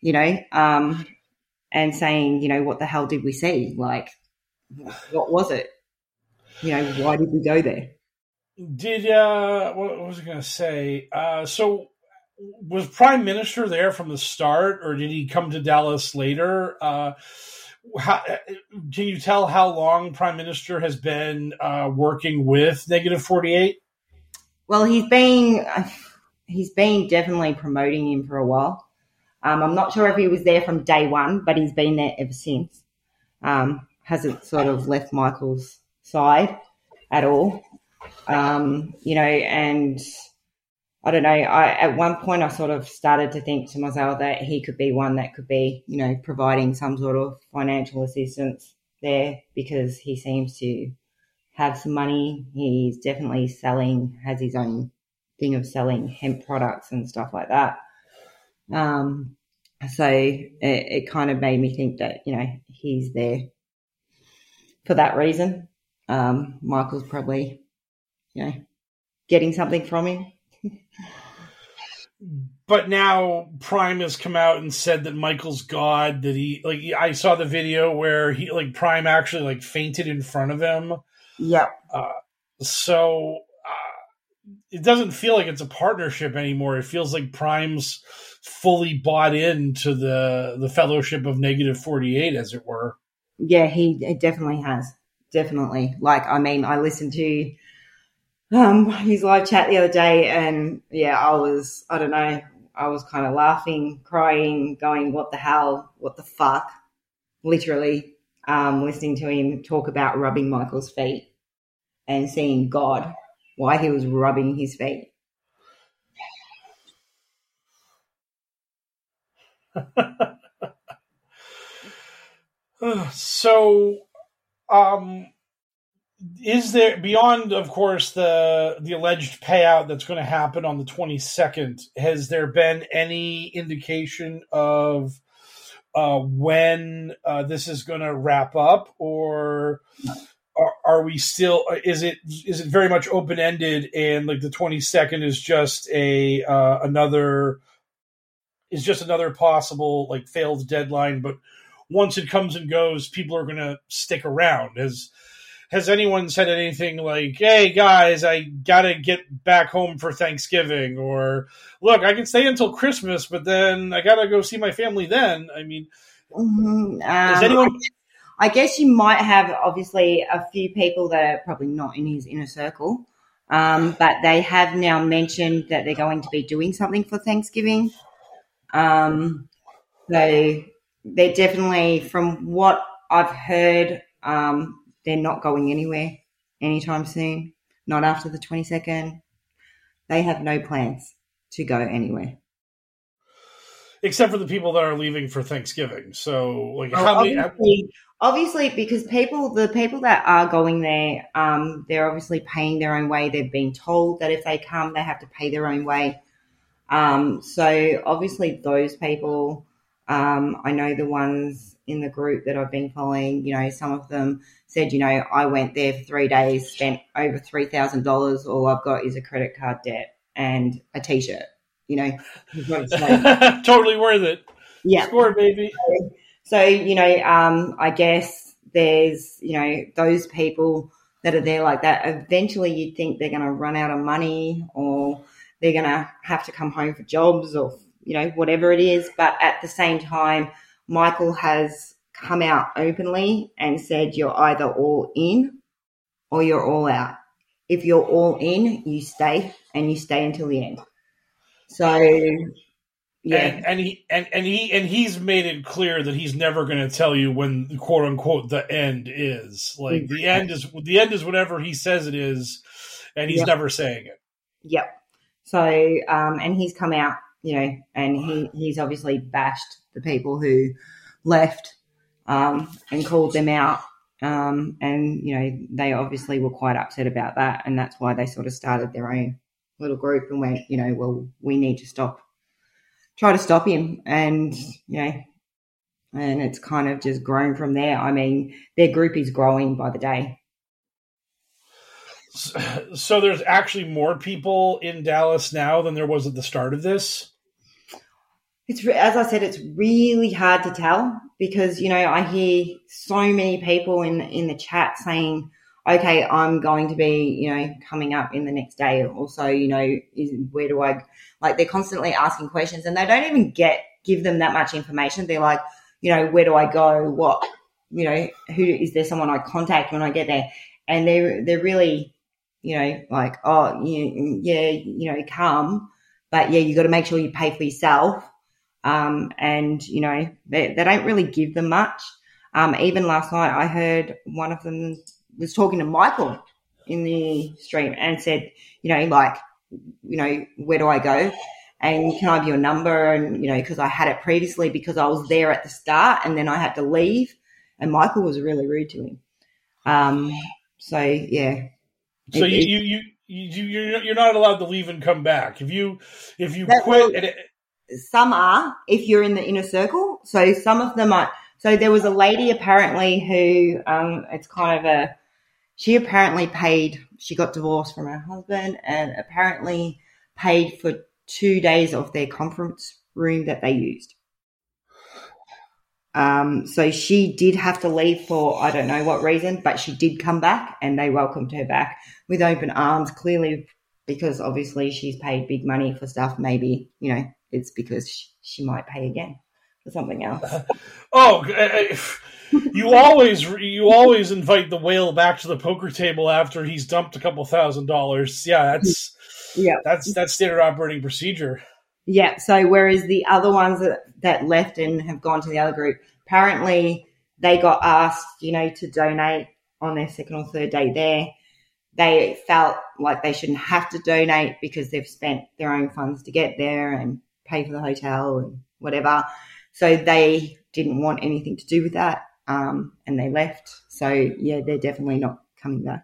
and saying, what the hell did we see? Like, what was it? Why did we go there?
What was I going to say? So was Prime Minister there from the start, or did he come to Dallas later? Can you tell how long Prime Minister has been working with Negative 48?
Well, he's been definitely promoting him for a while. I'm not sure if he was there from day one, but he's been there ever since. Hasn't sort of left Michael's side at all. And I don't know, at one point I sort of started to think to myself that he could be one that could be, providing some sort of financial assistance there, because he seems to have some money. He's definitely has his own thing of selling hemp products and stuff like that. So it kind of made me think that, he's there for that reason. Michael's probably, getting something from him.
But now Prime has come out and said that Michael's God, that I saw the video where Prime actually fainted in front of him.
Yeah.
So it doesn't feel like it's a partnership anymore. It feels like Prime's fully bought into the fellowship of Negative 48, as it were.
Yeah, he definitely has. Definitely. I listened to his live chat the other day, and I was kind of laughing, crying, going, what the hell, what the fuck, literally, listening to him talk about rubbing Michael's feet and seeing God, why he was rubbing his feet.
So, is there, beyond, of course, the alleged payout that's going to happen on the 22nd, has there been any indication of when this is going to wrap up, or are we still? Is it very much open ended, and like the 22nd is just another possible like failed deadline? But once it comes and goes, people are going to stick around. Has anyone said anything like, "Hey guys, I gotta get back home for Thanksgiving," or "Look, I can stay until Christmas, but then I gotta go see my family then"? I mean, is anyone?
I guess you might have obviously a few people that are probably not in his inner circle, but they have now mentioned that they're going to be doing something for Thanksgiving. So they're definitely, from what I've heard, they're not going anywhere anytime soon, not after the 22nd. They have no plans to go anywhere.
Except for the people that are leaving for Thanksgiving. So, like, how many?
Obviously, because the people that are going there, they're obviously paying their own way. They've been told that if they come, they have to pay their own way. So obviously those people, I know the ones in the group that I've been following, some of them said, I went there for 3 days, spent over $3,000. All I've got is a credit card debt and a T-shirt,
Totally worth it.
Yeah.
Score, baby.
So, I guess there's, those people that are there like that. Eventually you'd think they're going to run out of money, or they're going to have to come home for jobs, or, whatever it is. But at the same time, Michael has come out openly and said you're either all in or you're all out. If you're all in, you stay, and you stay until the end. So, yeah.
And he's made it clear that he's never going to tell you when, quote unquote, the end is. Like, the end is whatever he says it is, and he's never saying it.
Yep. So, and he's come out, and he's obviously bashed the people who left, and called them out. And, they obviously were quite upset about that. And that's why they sort of started their own little group and went, well, we need to try to stop him. And, and it's kind of just grown from there. I mean, their group is growing by the day.
So there's actually more people in Dallas now than there was at the start of this?
It's, as I said, it's really hard to tell because, I hear so many people in the chat saying, okay, I'm going to be, coming up in the next day. Also, where do I, like, they're constantly asking questions, and they don't even give them that much information. They're like, where do I go? What, who, is there someone I contact when I get there? And they're really, like, oh, yeah, come. But yeah, you got to make sure you pay for yourself. And, they don't really give them much. Even last night I heard one of them was talking to Michael in the stream and said, where do I go? And can I have your number? And, because I had it previously because I was there at the start and then I had to leave, and Michael was really rude to him. So yeah.
So you're not allowed to leave and come back. If you quit.
Some are, if you're in the inner circle. So some of them are. So there was a lady apparently who, it's kind of she apparently paid, she got divorced from her husband and apparently paid for 2 days of their conference room that they used. So she did have to leave for, I don't know what reason, but she did come back and they welcomed her back with open arms, clearly because obviously she's paid big money for stuff. Maybe, it's because she might pay again for something else.
You always invite the whale back to the poker table after he's dumped a couple $1,000s. Yeah, that's standard operating procedure.
Yeah. So whereas the other ones that left and have gone to the other group, apparently they got asked, to donate on their second or third day there. They felt like they shouldn't have to donate because they've spent their own funds to get there and pay for the hotel and whatever. So they didn't want anything to do with that, and they left. So, yeah, they're definitely not coming back.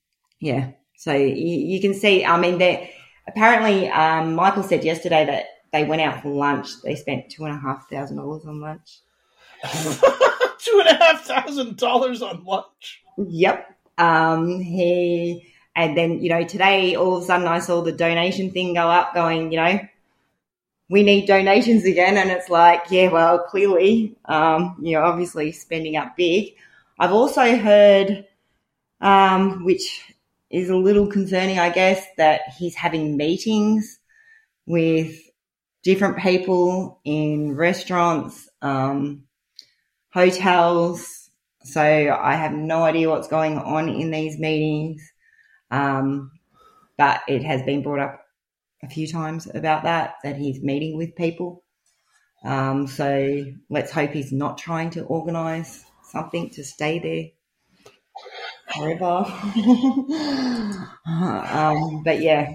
Yeah, so you can see, I mean, apparently Michael said yesterday that they went out for lunch. They spent $2,500 on lunch.
$2,500 on lunch.
Yep. And then, today all of a sudden I saw the donation thing go up going, we need donations again. And it's like, yeah, well, clearly, obviously spending up big. I've also heard, which is a little concerning, I guess, that he's having meetings with different people in restaurants, hotels. So I have no idea what's going on in these meetings. But it has been brought up a few times about that he's meeting with people. So let's hope he's not trying to organise something to stay there forever. But yeah.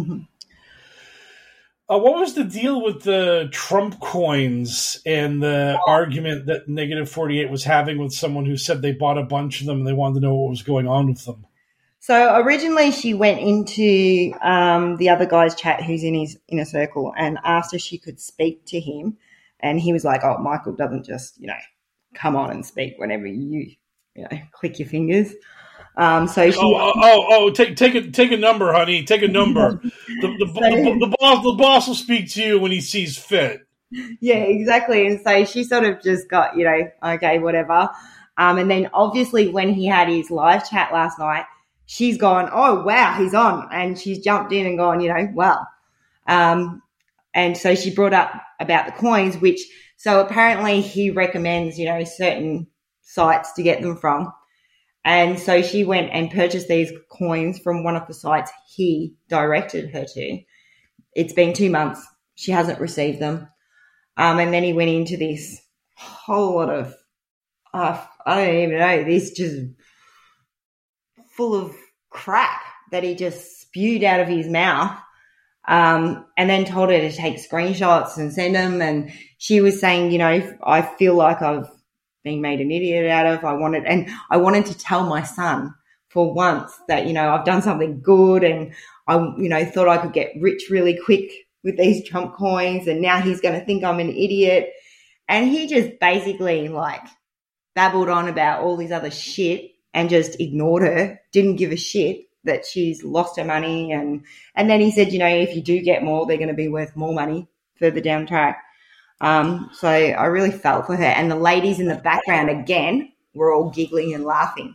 What was the deal with the Trump coins and the argument that Negative 48 was having with someone who said they bought a bunch of them and they wanted to know what was going on with them?
So originally she went into the other guy's chat who's in his inner circle and asked if she could speak to him. And he was like, oh, Michael doesn't just, come on and speak whenever you click your fingers. So she
take a number, honey. Take a number. The boss will speak to you when he sees fit.
Yeah, exactly. And so she sort of just got, okay, whatever. And then obviously when he had his live chat last night, she's gone, oh wow, he's on, and she's jumped in and gone, wow. And so she brought up about the coins, which so apparently he recommends, certain sites to get them from. And so she went and purchased these coins from one of the sites he directed her to. It's been 2 months. She hasn't received them. And then he went into this whole lot of, I don't even know, this just full of crap that he just spewed out of his mouth. And then told her to take screenshots and send them. And she was saying, I feel like I've being made an idiot out of. I wanted to tell my son for once that, I've done something good and I, thought I could get rich really quick with these Trump coins, and now he's going to think I'm an idiot. And he just basically babbled on about all this other shit and just ignored her, didn't give a shit that she's lost her money. And then he said, if you do get more, they're going to be worth more money further down the track. So I really felt for her. And the ladies in the background, again, were all giggling and laughing,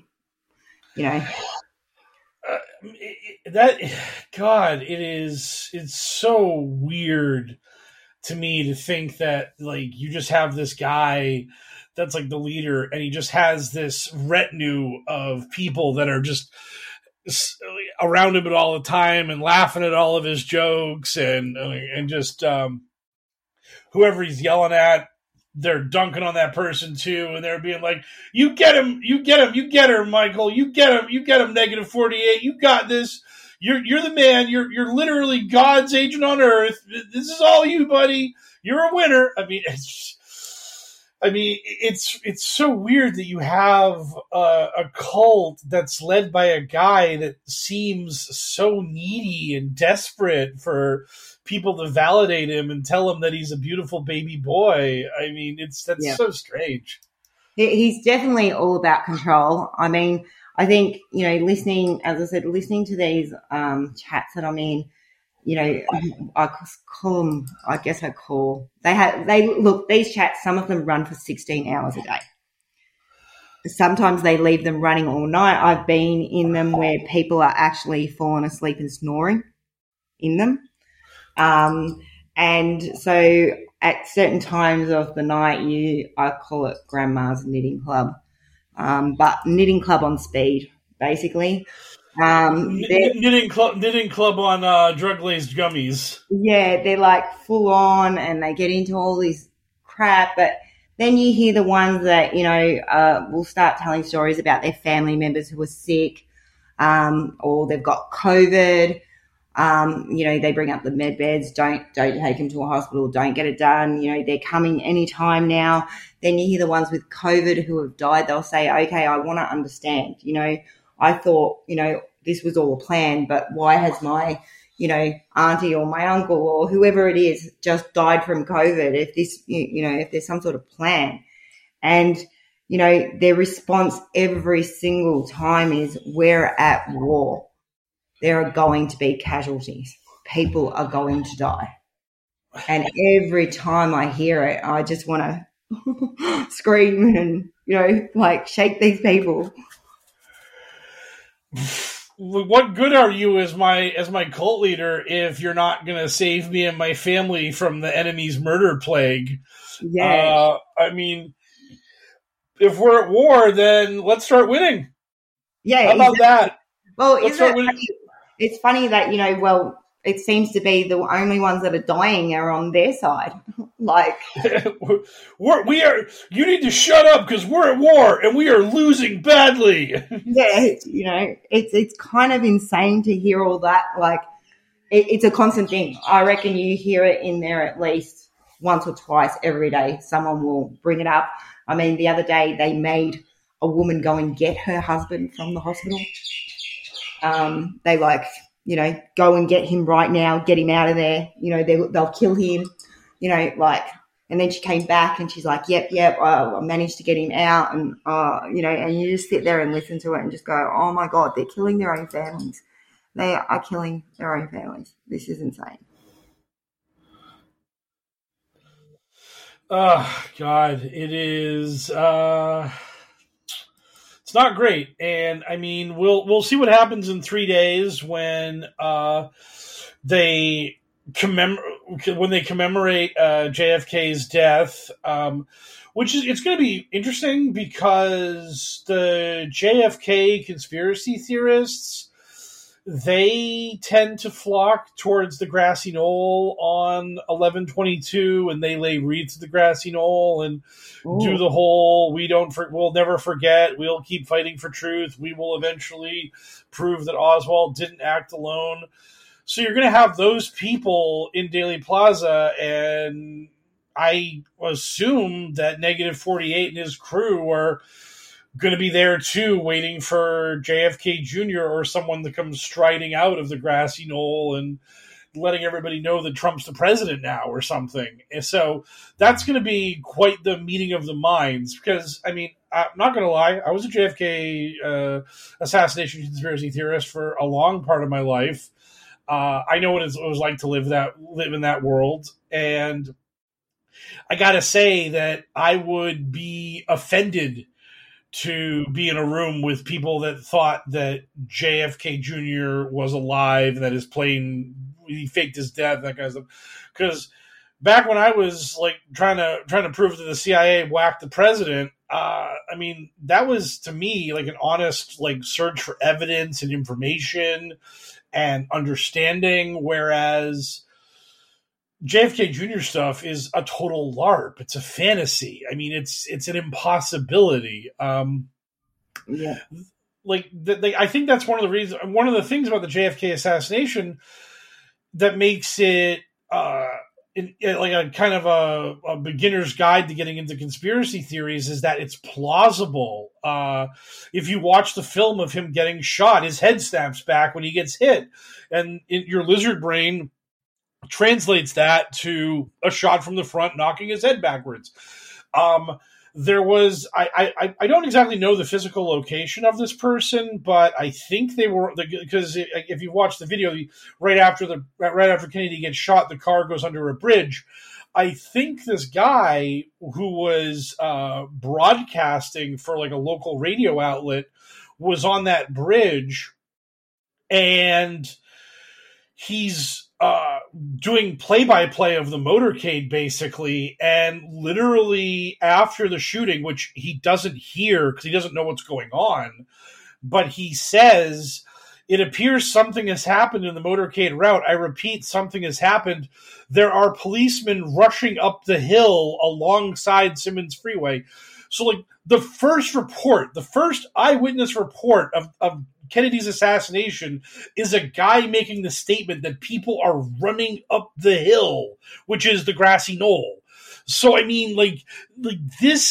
it's so weird to me to think that, you just have this guy that's the leader and he just has this retinue of people that are just around him all the time and laughing at all of his jokes and just, whoever he's yelling at, they're dunking on that person too, and they're being like, you get him, you get her, Michael, you get him, Negative 48, you got this, you're the man, you're literally God's agent on earth, this is all you, buddy, you're a winner. It's so weird that you have a cult that's led by a guy that seems so needy and desperate for people to validate him and tell him that he's a beautiful baby boy. That's so strange.
He's definitely all about control. I think, listening to these chats that I'm in, I call them, these chats, some of them run for 16 hours a day. Sometimes they leave them running all night. I've been in them where people are actually falling asleep and snoring in them. And so at certain times of the night, I call it Grandma's Knitting Club, but Knitting Club on speed, basically.
Knitting club on drug-laced gummies.
Yeah, they're full on and they get into all this crap, but then you hear the ones that, will start telling stories about their family members who are sick, or they've got COVID. They bring up the med beds, don't take them to a hospital, don't get it done. They're coming anytime now. Then you hear the ones with COVID who have died. They'll say, okay, I want to understand, I thought, this was all a plan, but why has my, auntie or my uncle or whoever it is just died from COVID, if there's some sort of plan. And, their response every single time is, we're at war. There are going to be casualties. People are going to die. And every time I hear it, I just want to scream and, shake these people.
What good are you as my cult leader if you're not going to save me and my family from the enemy's murder plague?
Yeah.
If we're at war, then let's start winning.
Yeah.
How about that?
Well, it's funny that, it seems to be the only ones that are dying are on their side.
You need to shut up because we're at war and we are losing badly.
Yeah, it's kind of insane to hear all that. It's a constant thing. I reckon you hear it in there at least once or twice every day. Someone will bring it up. The other day they made a woman go and get her husband from the hospital. They go and get him right now, get him out of there. They'll kill him, and then she came back and she's like, yep, I managed to get him out. And, and you just sit there and listen to it and just go, oh my God, they're killing their own families. They are killing their own families. This is insane.
Oh God, it is, it's not great. And we'll see what happens in 3 days when they commemorate JFK's death, it's going to be interesting because the JFK conspiracy theorists, they tend to flock towards the grassy knoll on 11/22, and they lay wreaths at the grassy knoll and do the whole we'll never forget, we'll keep fighting for truth, we will eventually prove that Oswald didn't act alone. So you're going to have those people in Dealey Plaza, and I assume that Negative 48 and his crew are going to be there too, waiting for JFK Jr. or someone to come striding out of the grassy knoll and letting everybody know that Trump's the president now or something. And so that's going to be quite the meeting of the minds because, I'm not going to lie, I was a JFK assassination conspiracy theorist for a long part of my life. I know what it was like to live in that world, and I gotta say that I would be offended to be in a room with people that thought that JFK Jr. was alive and that his plane, he faked his death, that kind of stuff. Because back when I was trying to prove that the CIA whacked the president, that was to me an honest search for evidence and information and understanding, whereas JFK Jr. stuff is a total LARP. It's a fantasy. It's an impossibility.
Yeah.
I think that's one of the reasons. One of the things about the JFK assassination that makes it a kind of a beginner's guide to getting into conspiracy theories is that it's plausible. If you watch the film of him getting shot, his head snaps back when he gets hit, and your lizard brain translates that to a shot from the front knocking his head backwards. There was, I don't exactly know the physical location of this person, but I think they were, because if you watch the video, right after Kennedy gets shot, the car goes under a bridge. I think this guy who was broadcasting for a local radio outlet was on that bridge, and he's doing play-by-play of the motorcade, basically, and literally after the shooting, which he doesn't hear because he doesn't know what's going on, but he says, "It appears something has happened in the motorcade route. I repeat, something has happened. There are policemen rushing up the hill alongside Simmons Freeway." So, the first eyewitness report of Kennedy's assassination is a guy making the statement that people are running up the hill, which is the grassy knoll. So, this,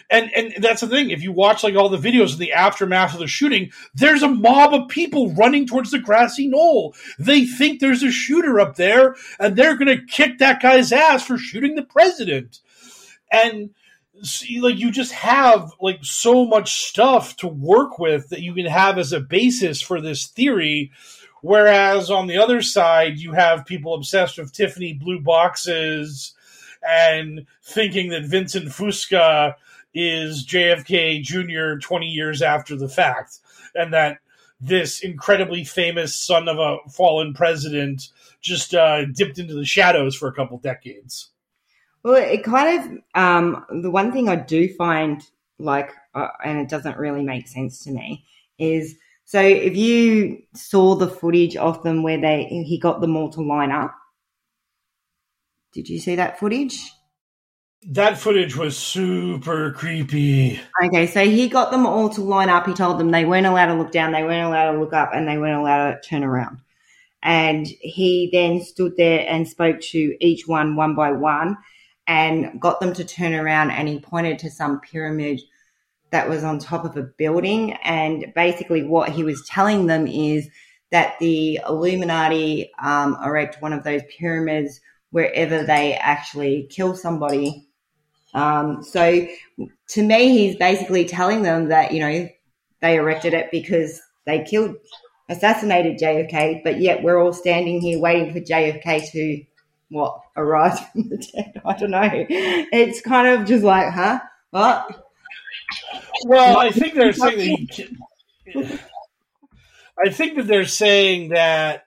And that's the thing. If you watch like all the videos of the aftermath of the shooting, there's a mob of people running towards the grassy knoll. They think there's a shooter up there, and they're going to kick that guy's ass for shooting the president. And like you just have like so much stuff to work with that you can have as a basis for this theory. Whereas on the other side, you have people obsessed with Tiffany blue boxes and thinking that Vincent Fusca is JFK Jr. 20 years after the fact, and that this incredibly famous son of a fallen president just dipped into the shadows for a couple decades.
Well, it kind of, the one thing I do find, like, and it doesn't really make sense to me, is, so if you saw the footage of them where he got them all to line up, did you see that footage?
That footage was super creepy.
Okay, so he got them all to line up. He told them they weren't allowed to look down, they weren't allowed to look up, and they weren't allowed to turn around. And he then stood there and spoke to each one by one and got them to turn around, and he pointed to some pyramid that was on top of a building. And basically what he was telling them is that the Illuminati erect one of those pyramids wherever they actually kill somebody. So to me, he's basically telling them that, you know, they erected it because they assassinated JFK, but yet we're all standing here waiting for JFK to, arise from the dead? I don't know. It's kind of just like, huh? What?
Well, I think they're saying that I think that they're saying that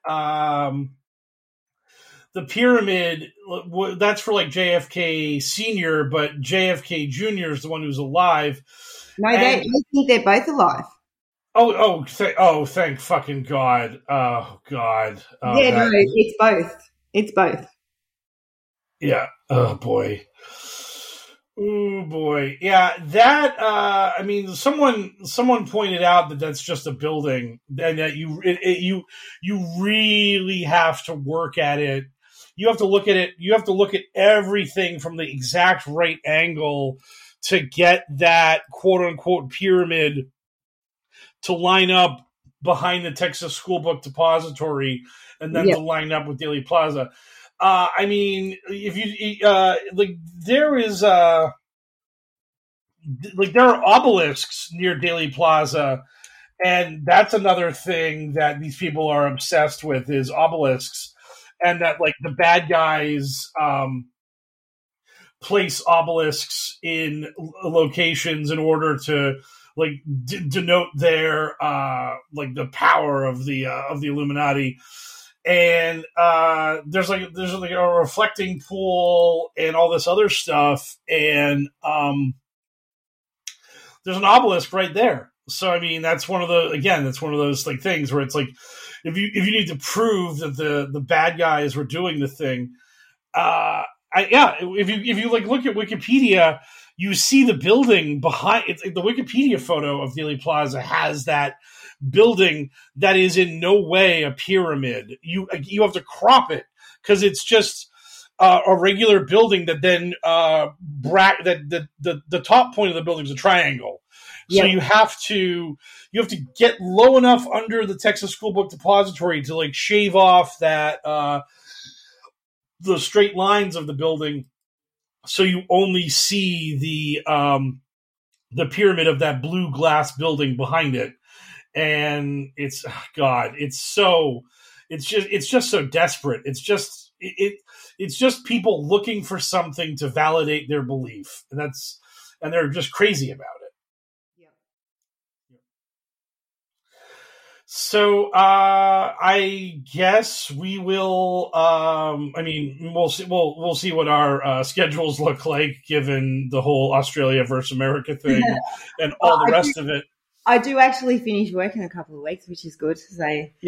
the pyramid, that's for like JFK Sr., but JFK Jr. is the one who's alive.
No, I think they're both alive.
Thank fucking God. Oh, God.
No, it's both. It's both.
Yeah. Oh, boy. Oh, boy. Yeah, that, I mean, someone pointed out that that's just a building, and that you really have to work at it. You have to look at it. You have to look at everything from the exact right angle to get that quote unquote pyramid to line up behind the Texas School Book Depository, and then to line up with Dealey Plaza. I mean, if you there are obelisks near Dealey Plaza, and that's another thing that these people are obsessed with is obelisks, and that like the bad guys place obelisks in locations in order to like denote their like the power of the Illuminati. And there's like a reflecting pool and all this other stuff, and there's an obelisk right there. So I mean, that's one of those like things where it's like if you need to prove that the bad guys were doing the thing, if you like look at Wikipedia, you see the building behind it. The Wikipedia photo of Dealey Plaza has that building that is in no way a pyramid. You have to crop it because it's just a regular building that then the top point of the building is a triangle. So you have to get low enough under the Texas School Book Depository to like shave off that the straight lines of the building, so you only see the pyramid of that blue glass building behind it. And it's just so desperate. It's just people looking for something to validate their belief, and they're just crazy about it. So I guess we will. We'll see. We'll see what our schedules look like given the whole Australia versus America thing and all the rest of it.
I do actually finish work in a couple of weeks, which is good. So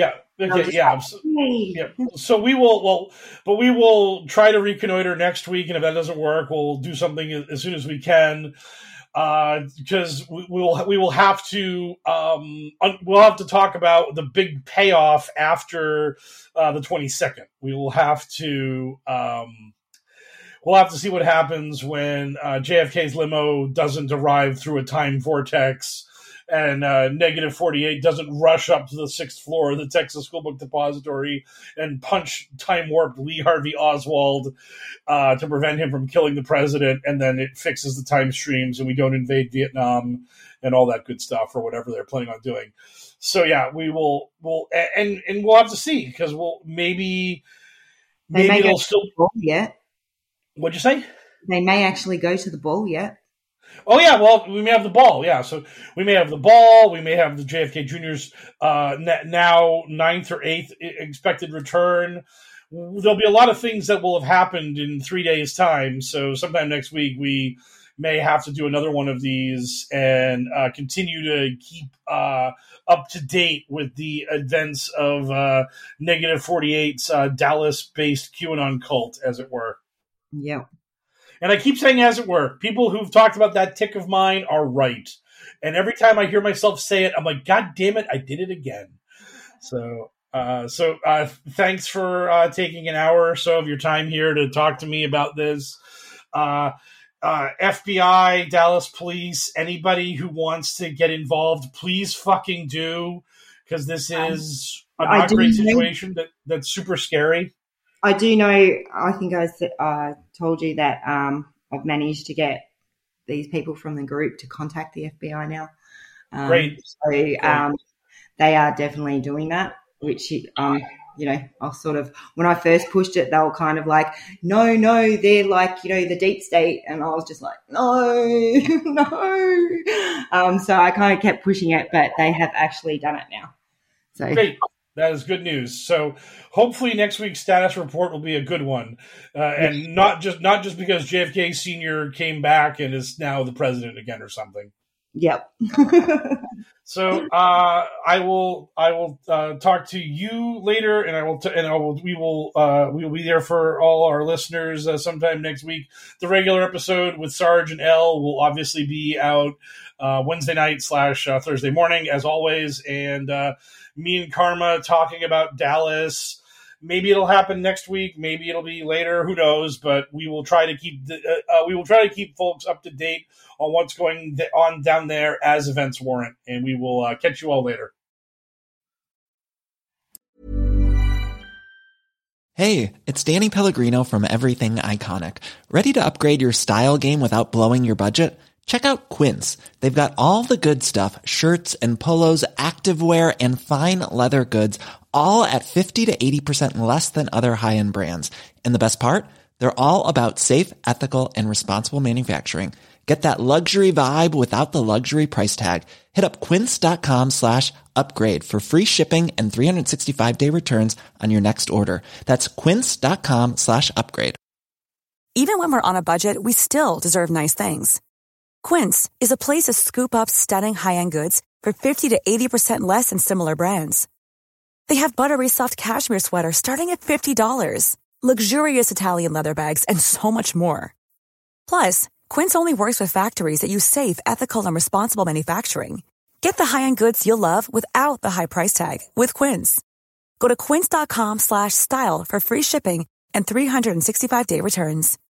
So we will. But we will try to reconnoiter next week, and if that doesn't work, we'll do something as soon as we can. Because we will have to talk about the big payoff after the 22nd. We will have to we'll have to see what happens when JFK's limo doesn't arrive through a time vortex and Negative 48 doesn't rush up to the 6th floor of the Texas School Book Depository and punch time-warped Lee Harvey Oswald to prevent him from killing the president, and then it fixes the time streams and we don't invade Vietnam and all that good stuff or whatever they're planning on doing. So yeah, we'll have to see, because maybe it'll still.
Yet.
What'd you say?
They may actually go to the ball yet.
Oh yeah, well, we may have the ball. Yeah, so we may have the ball. We may have the JFK Jr.'s now 9th or 8th expected return. There'll be a lot of things that will have happened in 3 days' time. So sometime next week we may have to do another one of these and continue to keep up to date with the events of Negative 48's Dallas-based QAnon cult, as it were.
Yeah.
And I keep saying as it were. People who've talked about that tick of mine are right. And every time I hear myself say it, I'm like, God damn it, I did it again. So thanks for taking an hour or so of your time here to talk to me about this. FBI, Dallas police, anybody who wants to get involved, please fucking do, because this is a not great situation that's super scary.
I do know, I think I told you that I've managed to get these people from the group to contact the FBI now.
Great.
So they are definitely doing that, which, I'll sort of, when I first pushed it, they were kind of like, no, they're like, the deep state. And I was just like, no. So I kind of kept pushing it, but they have actually done it now. So
great. That is good news. So hopefully next week's status report will be a good one, and not just because JFK Sr. came back and is now the president again or something.
Yep.
So I will talk to you later, and we will be there for all our listeners sometime next week. The regular episode with Sarge and Elle will obviously be out Wednesday night / Thursday morning, as always, and me and Karma talking about Dallas. Maybe it'll happen next week. Maybe it'll be later. Who knows? But we will try to keep folks up to date on what's going on down there as events warrant. And we will catch you all later.
Hey, it's Danny Pellegrino from Everything Iconic. Ready to upgrade your style game without blowing your budget? Check out Quince. They've got all the good stuff, shirts and polos, activewear, and fine leather goods, all at 50 to 80% less than other high-end brands. And the best part? They're all about safe, ethical, and responsible manufacturing. Get that luxury vibe without the luxury price tag. Hit up quince.com/upgrade for free shipping and 365-day returns on your next order. That's quince.com/upgrade.
Even when we're on a budget, we still deserve nice things. Quince is a place to scoop up stunning high-end goods for 50 to 80% less than similar brands. They have buttery soft cashmere sweaters starting at $50, luxurious Italian leather bags, and so much more. Plus, Quince only works with factories that use safe, ethical, and responsible manufacturing. Get the high-end goods you'll love without the high price tag with Quince. Go to quince.com/style for free shipping and 365-day returns.